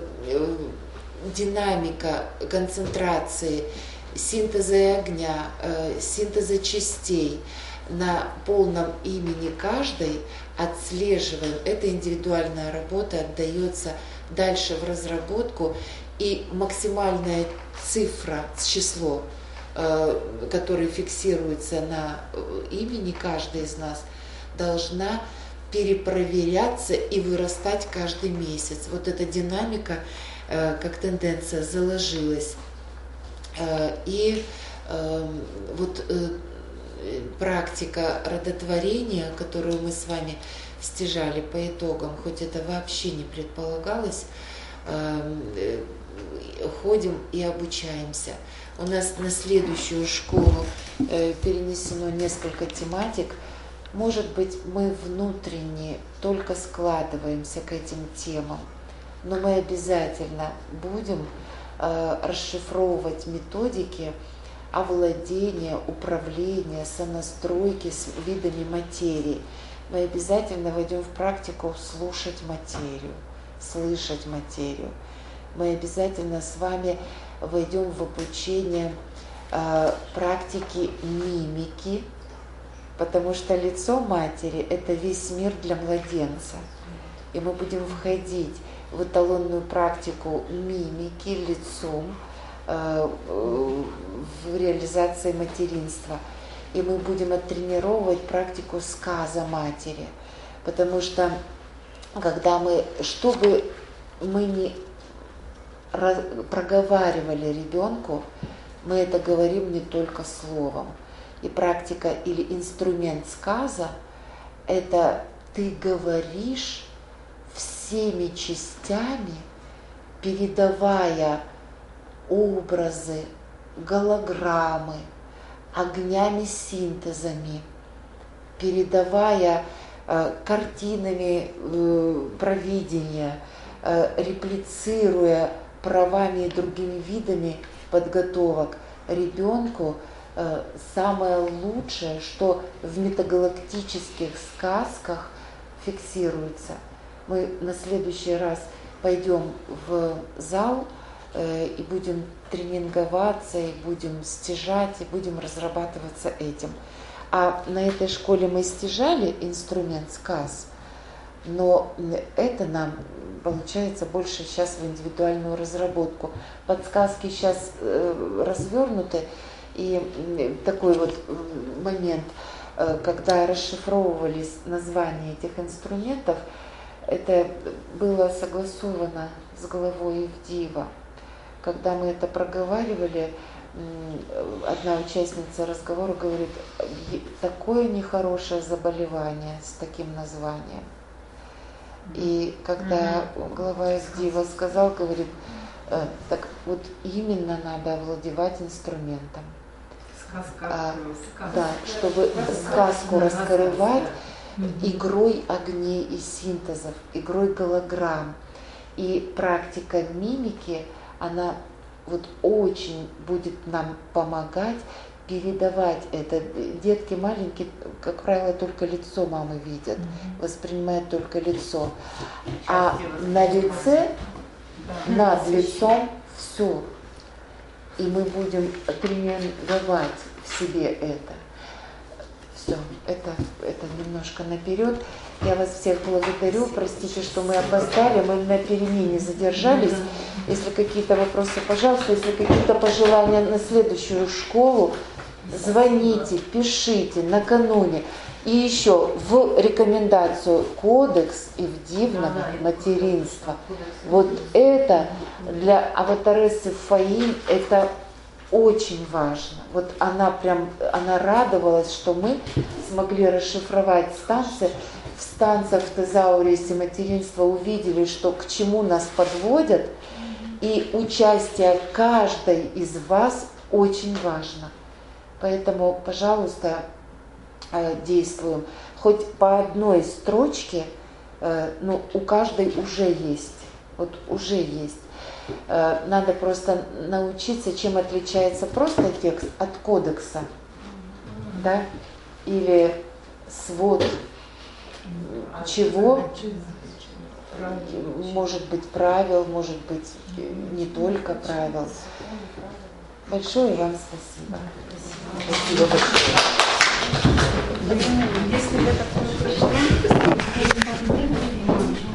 Speaker 2: динамика концентрации синтеза огня, э, синтеза частей на полном имени каждой отслеживаем. Эта индивидуальная работа отдается дальше в разработку, и максимальная цифра, число, э, которое фиксируется на имени каждой из нас, должна перепроверяться и вырастать каждый месяц. Вот эта динамика, э, как тенденция, заложилась. Э, и э, вот э, практика родотворения, которую мы с вами стяжали по итогам, хоть это вообще не предполагалось, ходим и обучаемся. У нас на следующую школу э, перенесено несколько тематик. Может быть, мы внутренне только складываемся к этим темам, но мы обязательно будем э, расшифровывать методики овладения, управления, сонастройки с видами материи. Мы обязательно войдем в практику слушать материю, слышать материю. Мы обязательно с вами войдем в обучение э, практики мимики, потому что лицо матери – это весь мир для младенца. И мы будем входить в эталонную практику мимики лицом э, в реализации материнства. И мы будем оттренировывать практику сказа матери. Потому что когда мы, чтобы мы не проговаривали ребенку, мы это говорим не только словом. И практика или инструмент сказа – это ты говоришь всеми частями, передавая образы, голограммы, огнями-синтезами, передавая э, картинами э, провидения, э, реплицируя правами и другими видами подготовок ребенку э, самое лучшее, что в метагалактических сказках фиксируется. Мы на следующий раз пойдем в зал э, и будем тренинговаться, и будем стяжать, и будем разрабатываться этим. А на этой школе мы стяжали инструмент сказ, но это нам получается больше сейчас в индивидуальную разработку. Подсказки сейчас э, развернуты, и такой вот момент, э, когда расшифровывались названия этих инструментов, это было согласовано с главой Ивдива. Когда мы это проговаривали, одна участница разговора говорит, такое нехорошее заболевание с таким названием. И когда глава Ивдива сказал, говорит, так вот именно надо овладевать инструментом.
Speaker 7: Сказка,
Speaker 2: а,
Speaker 7: сказка.
Speaker 2: Да, чтобы сказку раскрывать игрой огней и синтезов, игрой голограмм. И практика мимики, она вот очень будет нам помогать передавать это. Детки маленькие, как правило, только лицо мамы видят, mm-hmm. воспринимают только лицо. А на лице, над лицом все. И мы будем тренировать в себе это. Все, это, это немножко наперед. Я вас всех благодарю. Простите, что мы опоздали, мы на перемене задержались. Если какие-то вопросы, пожалуйста, если какие-то пожелания на следующую школу, звоните, пишите накануне. И еще в рекомендацию кодекс Ивдивного материнства. Вот это для аватарессы Фаин это очень важно. Вот она прям, она радовалась, что мы смогли расшифровать станции. В станциях в тезаурисе материнства увидели, что к чему нас подводят, и участие каждой из вас очень важно. Поэтому, пожалуйста, действуем. Хоть по одной строчке, ну, у каждой уже есть. Вот уже есть. Надо просто научиться, чем отличается просто текст от кодекса, да, или свод чего, может быть правил, может быть не только правил. Большое вам спасибо. Спасибо большое.